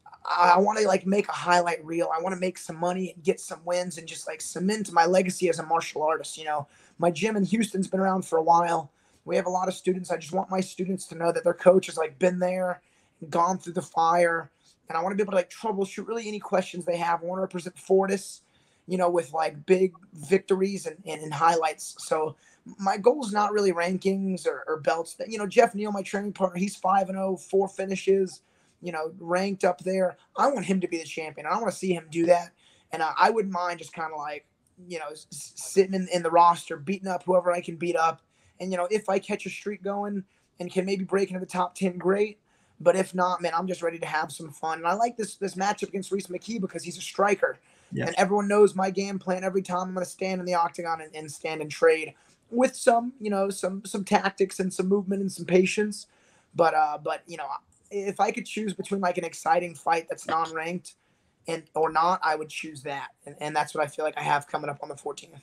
I want to, like, make a highlight reel. I want to make some money and get some wins and just, like, cement my legacy as a martial artist. You know, my gym in Houston's been around for a while. We have a lot of students. I just want my students to know that their coach has, like, been there and gone through the fire. And I want to be able to, like, troubleshoot really any questions they have. I want to represent Fortis, you know, with, like, big victories and, and, and highlights. So my goal is not really rankings or, or belts. You know, Jeff Neal, my training partner, he's five and oh, four finishes, you know, ranked up there. I want him to be the champion. I want to see him do that. And uh, I wouldn't mind just kind of, like, you know, s- sitting in, in the roster, beating up whoever I can beat up. And, you know, if I catch a streak going and can maybe break into the top ten, great. But if not, man, I'm just ready to have some fun. And I like this this matchup against Reese McKee because he's a striker. Yeah. And everyone knows my game plan. Every time I'm going to stand in the octagon and, and stand and trade with some, you know, some some tactics and some movement and some patience. But, uh, but you know, if I could choose between, like, an exciting fight that's non-ranked and or not, I would choose that. And, and that's what I feel like I have coming up on the fourteenth.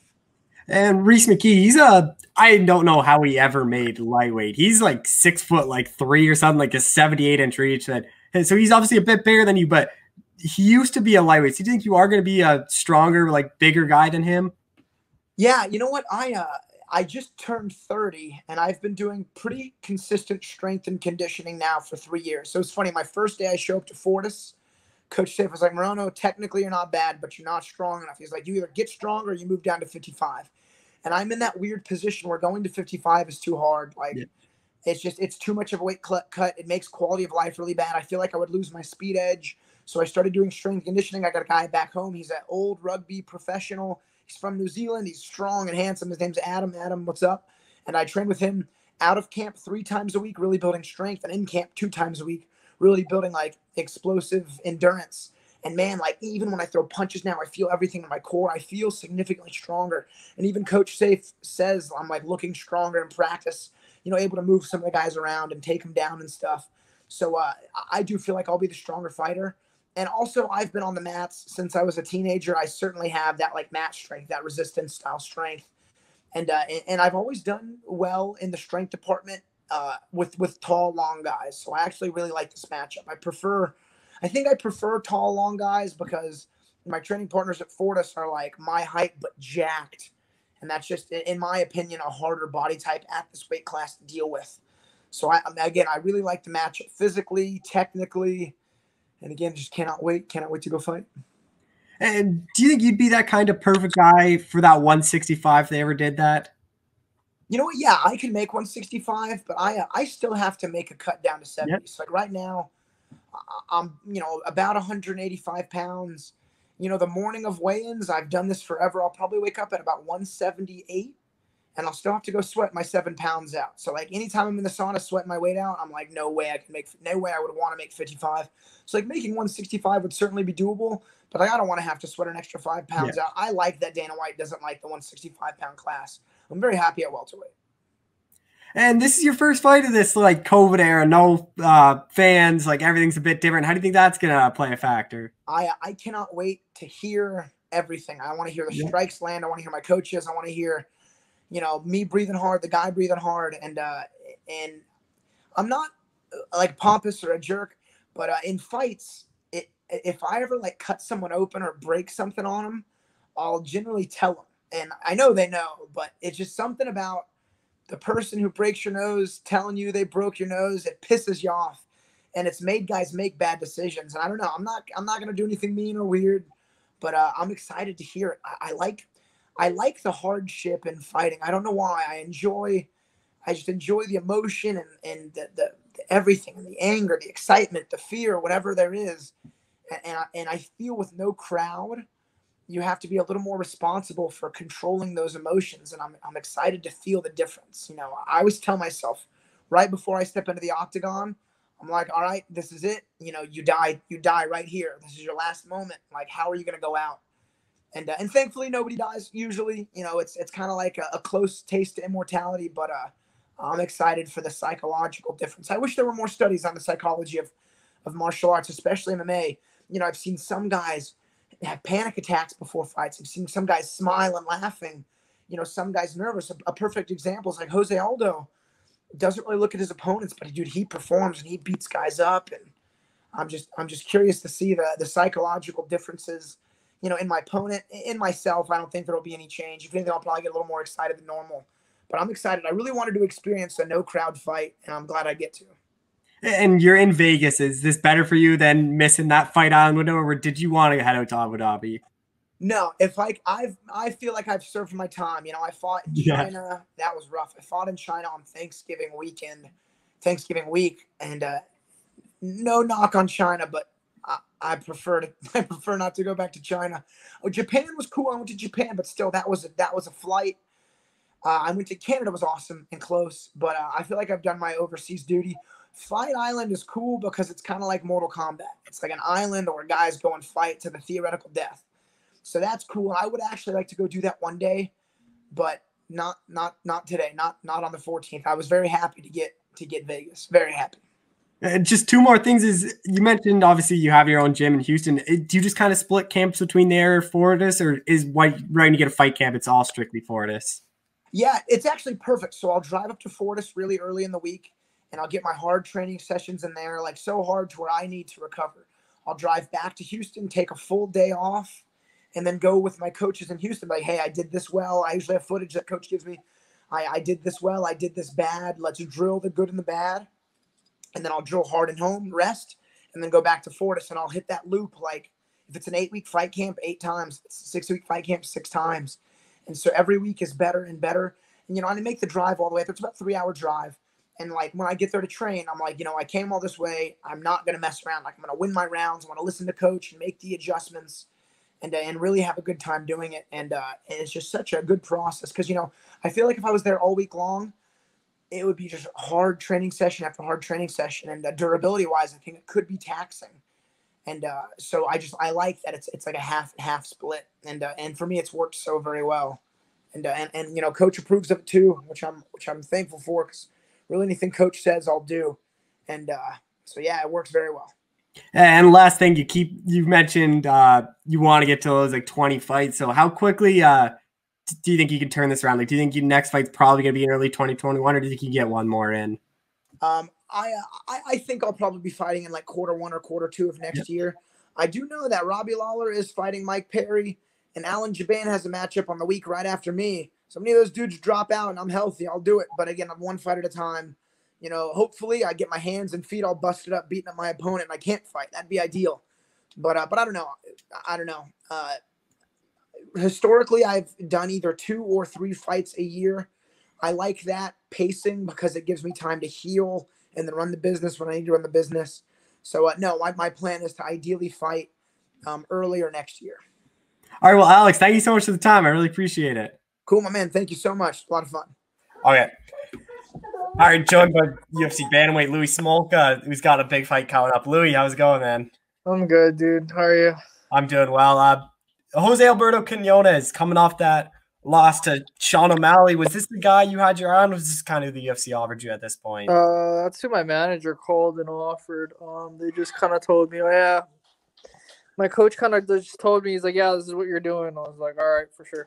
And Reese McKee, he's a, I don't know how he ever made lightweight. He's like six foot, like three or something, like a seventy-eight inch reach. That, so he's obviously a bit bigger than you, but he used to be a lightweight. So do you think you are going to be a stronger, like bigger guy than him? Yeah. You know what? I, uh, I just turned thirty, and I've been doing pretty consistent strength and conditioning now for three years. So it's funny. My first day I show up to Fortis, Coach Safe was like, Morono, technically you're not bad, but you're not strong enough. He's like, you either get stronger or you move down to fifty-five. And I'm in that weird position where going to fifty-five is too hard. Like, yeah. it's just, it's too much of a weight cut. It makes quality of life really bad. I feel like I would lose my speed edge. So I started doing strength conditioning. I got a guy back home. He's an old rugby professional. He's from New Zealand. He's strong and handsome. His name's Adam. Adam, what's up? And I train with him out of camp three times a week, really building strength, and in camp two times a week, really building, like, explosive endurance. And, man, like, even when I throw punches now, I feel everything in my core. I feel significantly stronger. And even Coach Safe says I'm, like, looking stronger in practice, you know, able to move some of the guys around and take them down and stuff. So uh, I do feel like I'll be the stronger fighter. And also, I've been on the mats since I was a teenager. I certainly have that, like, mat strength, that resistance style strength. And, uh, and, and I've always done well in the strength department uh, with, with tall, long guys. So I actually really like this matchup. I prefer – I think I prefer tall, long guys because my training partners at Fortis are, like, my height but jacked. And that's just, in my opinion, a harder body type at this weight class to deal with. So, I again, I really like the matchup physically, technically, and, again, just cannot wait. Cannot wait to go fight. And do you think you'd be that kind of perfect guy for that one sixty-five if they ever did that? You know what? Yeah, I can make one sixty-five, but I uh, I still have to make a cut down to seventy. Yep. So, like, right now, I'm, you know, about one hundred eighty-five pounds. You know, the morning of weigh-ins, I've done this forever. I'll probably wake up at about one seventy-eight, and I'll still have to go sweat my seven pounds out. So, like, anytime I'm in the sauna sweating my weight out, I'm like, no way I can make, no way I would want to make fifty-five. So, like, making one sixty-five would certainly be doable, but I don't want to have to sweat an extra five pounds yeah. out. I like that Dana White doesn't like the one sixty-five pound class. I'm very happy at welterweight. And this is your first fight of this, like, COVID era, no uh, fans, like, everything's a bit different. How do you think that's going to play a factor? I I cannot wait to hear everything. I want to hear the yeah. strikes land. I want to hear my coaches. I want to hear, you know, me breathing hard, the guy breathing hard. And, uh, and I'm not, uh, like, pompous or a jerk, but uh, in fights, it, if I ever, like, cut someone open or break something on them, I'll generally tell them. And I know they know, but it's just something about the person who breaks your nose telling you they broke your nose, it pisses you off. And it's made guys make bad decisions. And I don't know, I'm not, I'm not going to do anything mean or weird, but uh, I'm excited to hear it. I, I like, I like the hardship in fighting. I don't know why. I enjoy, I just enjoy the emotion and, and the, the, the everything, and the anger, the excitement, the fear, whatever there is. And, and, I, and I feel with no crowd, you have to be a little more responsible for controlling those emotions. And I'm, I'm excited to feel the difference. You know, I always tell myself right before I step into the octagon, I'm like, all right, this is it. You know, you die, you die right here. This is your last moment. Like, how are you going to go out? And, uh, and thankfully nobody dies usually. You know, it's, it's kind of like a, a close taste to immortality, but uh, I'm excited for the psychological difference. I wish there were more studies on the psychology of, of martial arts, especially M M A. You know, I've seen some guys have panic attacks before fights. I've seen some guys smile and laughing. You know, some guys nervous. A, a perfect example is like Jose Aldo. Doesn't really look at his opponents, but dude, he performs and he beats guys up. And I'm just, I'm just curious to see the the psychological differences, you know, in my opponent, in myself. I don't think there'll be any change. If anything, I'll probably get a little more excited than normal. But I'm excited. I really wanted to experience a no crowd fight, and I'm glad I get to. And you're in Vegas. Is this better for you than missing that Fight Island window, or did you want to head out to Abu Dhabi? No, if like I've, I feel like I've served my time. You know, I fought in Yeah. China. That was rough. I fought in China on Thanksgiving weekend, Thanksgiving week, and uh, no knock on China, but I, I prefer to, I prefer not to go back to China. Oh, Japan was cool. I went to Japan, but still, that was a, that was a flight. Uh, I went to Canada, was awesome and close, but uh, I feel like I've done my overseas duty. Fight Island is cool because it's kind of like Mortal Kombat. It's like an island where guys go and fight to the theoretical death. So that's cool. I would actually like to go do that one day, but not not not today. Not not on the fourteenth. I was very happy to get to get Vegas. Very happy. And just two more things is you mentioned obviously you have your own gym in Houston. Do you just kind of split camps between there and Fortis, or is right when you get a fight camp, it's all strictly Fortis? Yeah, it's actually perfect. So I'll drive up to Fortis really early in the week, and I'll get my hard training sessions in there, like so hard to where I need to recover. I'll drive back to Houston, take a full day off, and then go with my coaches in Houston. Like, hey, I did this well. I usually have footage that coach gives me. I, I did this well. I did this bad. Let's drill the good and the bad. And then I'll drill hard and home, rest, and then go back to Fortis, and I'll hit that loop. Like if it's an eight-week fight camp, eight times. If it's a six-week fight camp, six times. And so every week is better and better. And, you know, I make the drive all the way up. It's about a three-hour drive. And, like, when I get there to train, I'm like, you know, I came all this way. I'm not going to mess around. Like, I'm going to win my rounds. I'm going to listen to coach and make the adjustments and uh, and really have a good time doing it. And, uh, and it's just such a good process because, you know, I feel like if I was there all week long, it would be just hard training session after hard training session. And uh, durability-wise, I think it could be taxing. And uh, so I just I like that it's it's like a half and half split. And uh, and for me, it's worked so very well. And, uh, and and you know, coach approves of it too, which I'm which I'm thankful for because really anything coach says, I'll do. And uh, so, yeah, it works very well. And last thing, you keep you mentioned uh, you want to get to those like twenty fights. So how quickly uh, do you think you can turn this around? Like, do you think your next fight's probably going to be in early twenty twenty-one, or do you think you can get one more in? Um, I, I I think I'll probably be fighting in like quarter one or quarter two of next yep. year. I do know that Robbie Lawler is fighting Mike Perry, and Alan Jaban has a matchup on the week right after me. So many of those dudes drop out, and I'm healthy. I'll do it. But again, I'm one fight at a time. You know, hopefully I get my hands and feet all busted up, beating up my opponent, and I can't fight. That'd be ideal. But uh, but I don't know. I don't know. Uh, historically, I've done either two or three fights a year. I like that pacing because it gives me time to heal and then run the business when I need to run the business. So uh, no, my, my plan is to ideally fight um, earlier next year. All right. Well, Alex, thank you so much for the time. I really appreciate it. Cool, my man. Thank you so much. A lot of fun. Okay. All right, joined by U F C bantamweight Louis Smolka, who's got a big fight coming up. Louis, how's it going, man? I'm good, dude. How are you? I'm doing well. Uh, Jose Alberto Quinones coming off that loss to Sean O'Malley. Was this the guy you had your eye on? Was this kind of the U F C offered you at this point? Uh, that's who my manager called and offered. Um, they just kind of told me, oh, yeah. My coach kind of just told me, he's like, yeah, this is what you're doing. I was like, all right, for sure.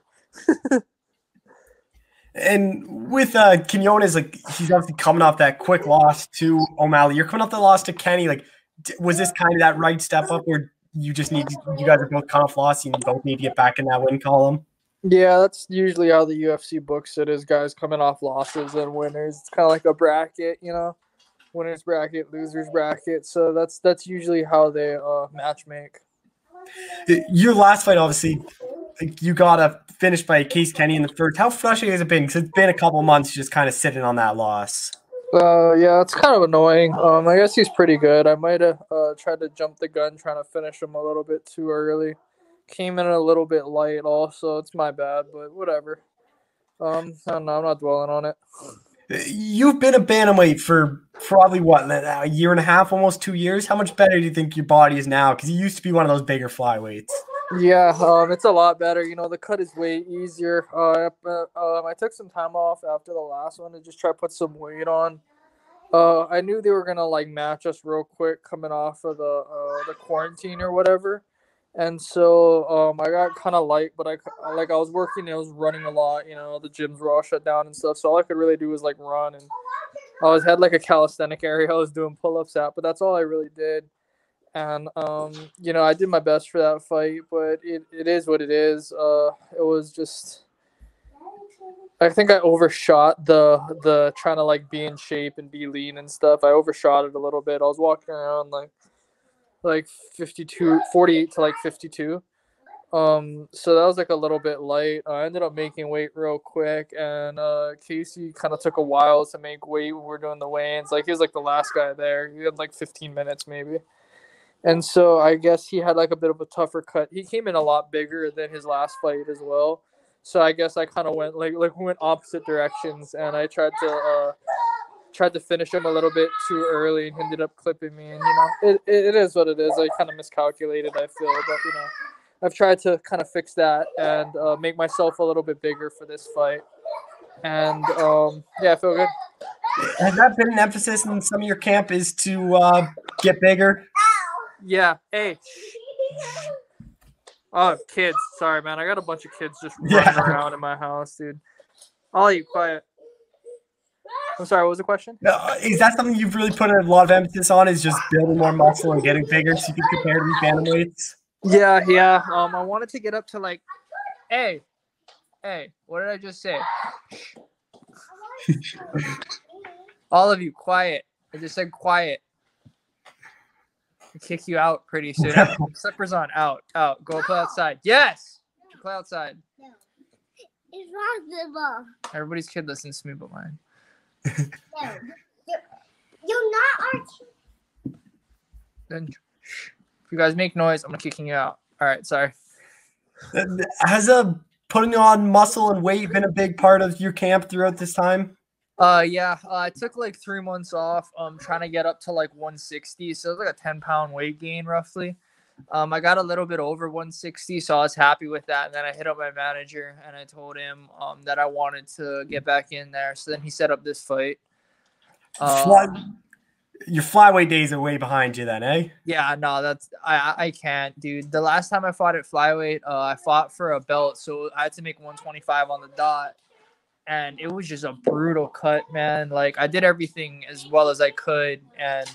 And with uh, Quinones, like he's obviously coming off that quick loss to O'Malley. You're coming off the loss to Kenny. Like, was this kind of that right step up, or you just need you guys are both kind of lost, and you both need to get back in that win column? Yeah, that's usually how the U F C books it, is guys coming off losses and winners. It's kind of like a bracket, you know, winners bracket, losers bracket. So that's that's usually how they uh match make. Your last fight, obviously, you got a finish by Case Kenny in the first. How frustrating has it been? Because it's been a couple months just kind of sitting on that loss. Uh, yeah, it's kind of annoying. Um, I guess he's pretty good. I might have uh tried to jump the gun, trying to finish him a little bit too early. Came in a little bit light, also. It's my bad, but whatever. Um, I don't know. I'm not dwelling on it. You've been a bantamweight for probably what, a year and a half, almost two years. How much better do you think your body is now? Because you used to be one of those bigger flyweights. Yeah, um, it's a lot better. You know, the cut is way easier. Uh, um, I took some time off after the last one to just try to put some weight on. Uh, I knew they were gonna like match us real quick coming off of the uh, the quarantine or whatever, and so um, I got kind of light. But I like I was working, I was running a lot. You know, the gyms were all shut down and stuff, so all I could really do was like run, and I was had like a calisthenic area I was doing pull ups at, but that's all I really did. And, um, you know, I did my best for that fight, but it, it is what it is. Uh, it was just, I think I overshot the, the trying to like be in shape and be lean and stuff. I overshot it a little bit. I was walking around like, like fifty-two, forty-eight to like fifty-two. Um, so that was like a little bit light. I ended up making weight real quick, and, uh, Casey kind of took a while to make weight when we were doing the weigh-ins. Like, he was like the last guy there. He had like fifteen minutes maybe. And so I guess he had like a bit of a tougher cut. He came in a lot bigger than his last fight as well. So I guess I kind of went like like went opposite directions, and I tried to uh, tried to finish him a little bit too early, and he ended up clipping me. And you know, it it, it is what it is. I kind of miscalculated, I feel, but you know, I've tried to kind of fix that and uh, make myself a little bit bigger for this fight. And um, yeah, I feel good. Has that been an emphasis in some of your camp, is to uh, get bigger? Yeah. Hey. Oh, kids. Sorry, man. I got a bunch of kids just running Yeah. around in my house, dude. Ollie, quiet. I'm sorry. What was the question? No, is that something you've really put a lot of emphasis on? Is just building more muscle and getting bigger so you can compare to these bantamweights? Yeah, yeah. Um, I wanted to get up to like, hey, hey. What did I just say? All of you, quiet. I just said quiet. Kick you out pretty soon. Slippers on. Out. Out. Go play outside. Yes. Play outside. No. It's possible. Everybody's kid listens to me but mine. No. You're, you're not our kid. Then shh. If you guys make noise, I'm kicking you out. All right. Sorry. Has uh, putting on muscle and weight been a big part of your camp throughout this time? Uh, yeah. Uh, I took like three months off. Um, trying to get up to like one sixty. So it was like a ten pound weight gain roughly. Um, I got a little bit over one sixty, so I was happy with that. And then I hit up my manager and I told him um that I wanted to get back in there. So then he set up this fight. Fly, Um, your flyweight days are way behind you then, eh? yeah, no, that's I I I can't, dude. The last time I fought at flyweight, uh, I fought for a belt, so I had to make one twenty-five on the dot. And it was just a brutal cut, man. Like, I did everything as well as I could, and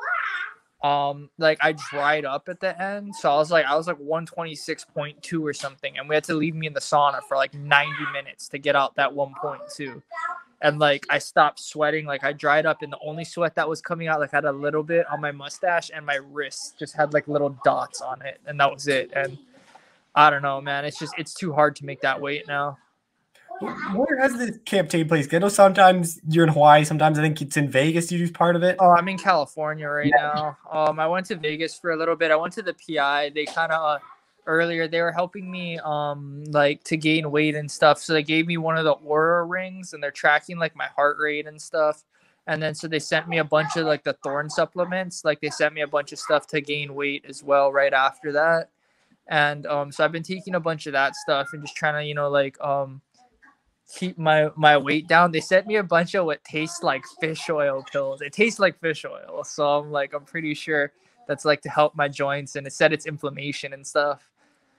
um, like I dried up at the end. So I was like, I was like one twenty-six point two or something, and we had to leave me in the sauna for like ninety minutes to get out that one point two. And like I stopped sweating, like I dried up, and the only sweat that was coming out, like I had a little bit on my mustache, and my wrists just had like little dots on it, and that was it. And I don't know, man. It's just it's too hard to make that weight now. Where has this camp taken place? I know sometimes you're in Hawaii, sometimes I think it's in Vegas. You do part of it. Oh, I'm in California right now. Um, I went to Vegas for a little bit. I went to the P I. They kind of uh, earlier they were helping me um like to gain weight and stuff. So they gave me one of the Aura rings, and they're tracking like my heart rate and stuff. And then so they sent me a bunch of like the Thorne supplements. Like they sent me a bunch of stuff to gain weight as well right after that. And um, so I've been taking a bunch of that stuff and just trying to you know like um. keep my my weight down. They sent me a bunch of what tastes like fish oil pills. It tastes like fish oil, so I'm like I'm pretty sure that's like to help my joints, and it said it's inflammation and stuff.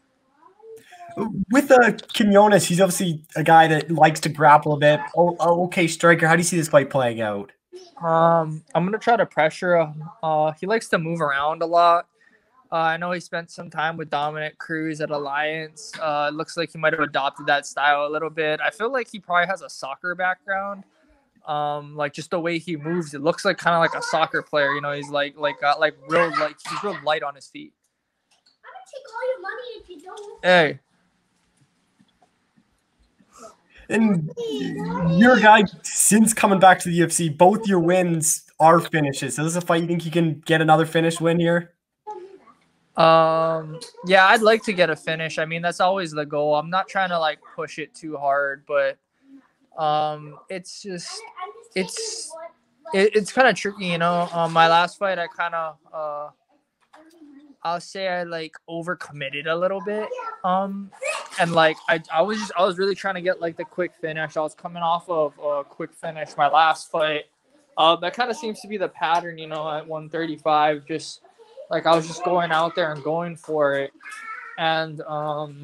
With uh, Quinones, he's obviously a guy that likes to grapple a bit. Oh, oh, okay, striker. How do you see this fight playing out? Um, I'm gonna try to pressure him. Uh, he likes to move around a lot. Uh, I know he spent some time with Dominic Cruz at Alliance. Uh, it looks like he might have adopted that style a little bit. I feel like he probably has a soccer background. Um, like just the way he moves, it looks like kind of like a soccer player. You know, he's like like got like real like he's real light on his feet. I'm gonna take all your money if you don't. Hey. And your guy, since coming back to the U F C, both your wins are finishes. So this is a fight you think you can get another finish win here? Um, yeah, I'd like to get a finish. I mean, that's always the goal. I'm not trying to like push it too hard, but um, it's just it's it, it's kind of tricky, you know. Um, my last fight, I kind of uh, I'll say I like overcommitted a little bit. Um, and like I I was just I was really trying to get like the quick finish. I was coming off of a quick finish my last fight. Uh, that kind of seems to be the pattern, you know, at one thirty-five. Just like I was just going out there and going for it. And um,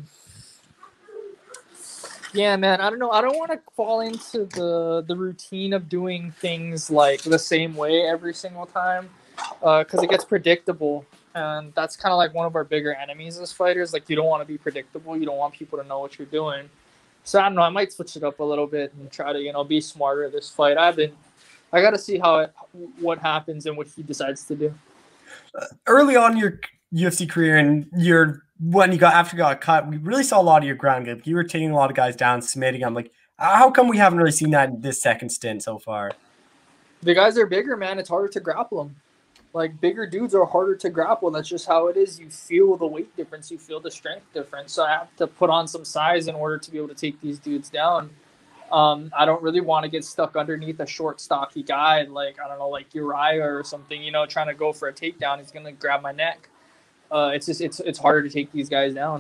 yeah, man, I don't know. I don't want to fall into the, the routine of doing things like the same way every single time because uh, it gets predictable. And that's kind of like one of our bigger enemies as fighters. Like you don't want to be predictable. You don't want people to know what you're doing. So I don't know. I might switch it up a little bit and try to, you know, be smarter this fight. I've been, I got to see how it, what happens and what he decides to do. Uh, early on in your U F C career and your when you got after you got cut, we really saw a lot of your ground game. You were taking a lot of guys down, submitting them. Like, how come we haven't really seen that in this second stint so far? The guys are bigger, man. It's harder to grapple them. Like, bigger dudes are harder to grapple. That's just how it is. You feel the weight difference. You feel the strength difference. So I have to put on some size in order to be able to take these dudes down. Um, I don't really want to get stuck underneath a short, stocky guy like, I don't know, like Uriah or something, you know, trying to go for a takedown. He's going to grab my neck. Uh, it's just it's it's harder to take these guys down.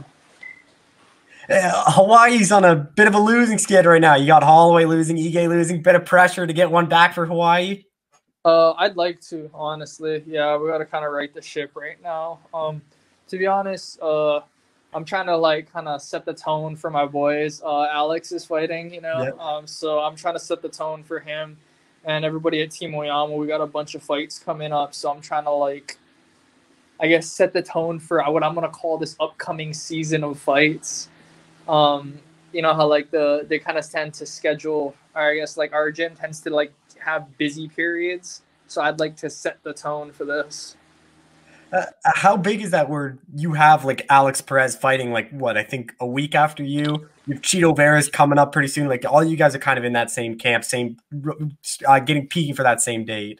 Uh, Hawaii's on a bit of a losing skid right now. You got Holloway losing, Ige losing, bit of pressure to get one back for Hawaii. Uh, I'd like to, honestly. Yeah, we got to kind of right the ship right now. Um, to be honest, uh, I'm trying to like kind of set the tone for my boys. Uh, Alex is fighting, you know, yep. um, so I'm trying to set the tone for him and everybody at Team Oyama. We got a bunch of fights coming up, so I'm trying to like, I guess, set the tone for what I'm gonna call this upcoming season of fights. Um, you know how like the they kind of tend to schedule, or I guess like our gym tends to like have busy periods. So I'd like to set the tone for this. Uh, how big is that where you have like Alex Perez fighting like what I think a week after you? You've Cheeto Vera's coming up pretty soon. Like all you guys are kind of in that same camp, same uh, getting peaking for that same date.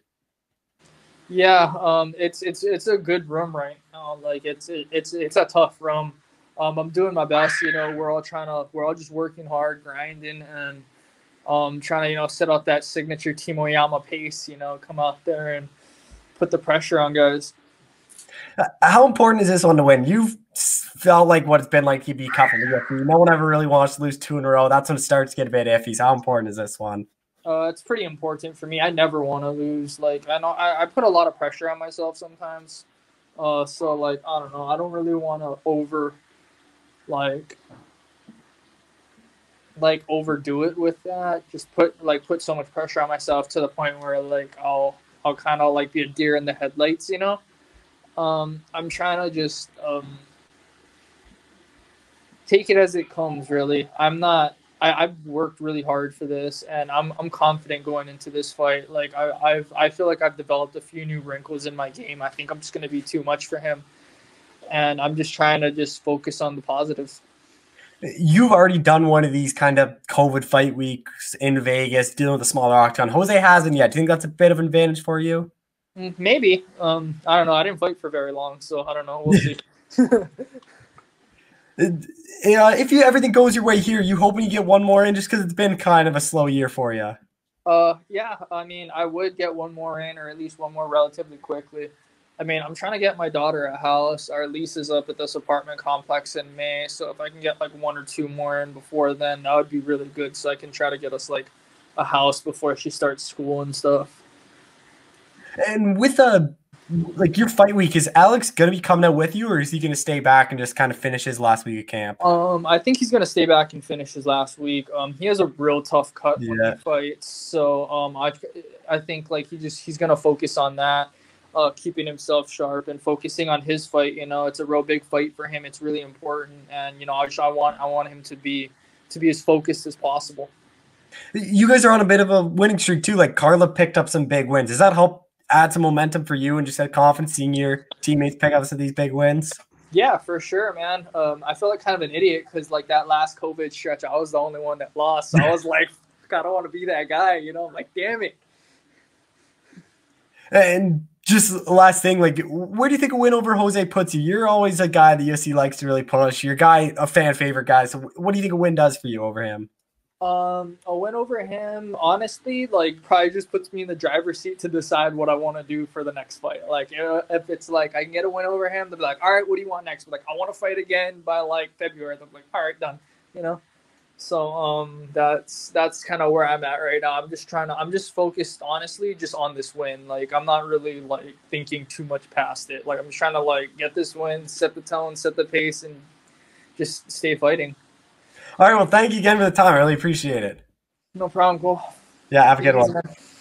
Yeah, um, it's it's it's a good room right now. Like it's it, it's it's a tough room. Um, I'm doing my best. You know, we're all trying to we're all just working hard, grinding, and um, trying to you know set out that signature Team Oyama pace. You know, come out there and put the pressure on guys. How important is this one to win? You've felt like what it's been like to be cut from the U F C. No one ever really wants to lose two in a row. That's when it starts to get a bit iffy. So how important is this one? Uh, it's pretty important for me. I never want to lose. Like I know I, I put a lot of pressure on myself sometimes. Uh, so like I don't know. I don't really want to over, like, like overdo it with that. Just put like put so much pressure on myself to the point where like I'll I'll kind of like be a deer in the headlights, you know. Um, I'm trying to just um, take it as it comes. Really, I'm not. I, I've worked really hard for this, and I'm I'm confident going into this fight. Like I I've I feel like I've developed a few new wrinkles in my game. I think I'm just going to be too much for him, and I'm just trying to just focus on the positives. You've already done one of these kind of COVID fight weeks in Vegas, dealing with a smaller octagon. Jose hasn't yet. Do you think that's a bit of an advantage for you? Maybe. Um, I don't know. I didn't fight for very long, so I don't know. We'll see. Uh, if you everything goes your way here, you hoping you get one more in just because it's been kind of a slow year for you? Uh, yeah. I mean, I would get one more in, or at least one more relatively quickly. I mean, I'm trying to get my daughter a house. Our lease is up at this apartment complex in May, so if I can get like one or two more in before then, that would be really good. So I can try to get us like a house before she starts school and stuff. And with a like your fight week, is Alex gonna be coming out with you, or is he gonna stay back and just kind of finish his last week of camp? Um, I think he's gonna stay back and finish his last week. Um, he has a real tough cut when yeah. he fights, so um, I, I think like he just he's gonna focus on that. uh, keeping himself sharp and focusing on his fight. You know, it's a real big fight for him. It's really important, and you know, I, just, I want I want him to be to be as focused as possible. You guys are on a bit of a winning streak too. Like Carla picked up some big wins. Does that help add some momentum for you and just that confidence seeing your teammates pick up some of these big wins? Yeah, for sure, man. Um, I feel like kind of an idiot because like that last COVID stretch, I was the only one that lost. So I was like, I don't want to be that guy. You know, I'm like, damn it. And just last thing, like, where do you think a win over Jose puts you? You're always a guy the U F C likes to really push. You're a guy, a fan favorite guy. So what do you think a win does for you over him? Um, a win over him, honestly, like probably just puts me in the driver's seat to decide what I want to do for the next fight. Like, you know, if it's like I can get a win over him, they'll be like, all right, what do you want next? But like, I want to fight again by like February. They'll be like, all right, done. You know. So um, that's that's kind of where I'm at right now. I'm just trying to. I'm just focused, honestly, just on this win. Like I'm not really like thinking too much past it. Like I'm just trying to like get this win, set the tone, set the pace, and just stay fighting. All right. Well, thank you again for the time. I really appreciate it. No problem, Cole. Yeah. Have a good one.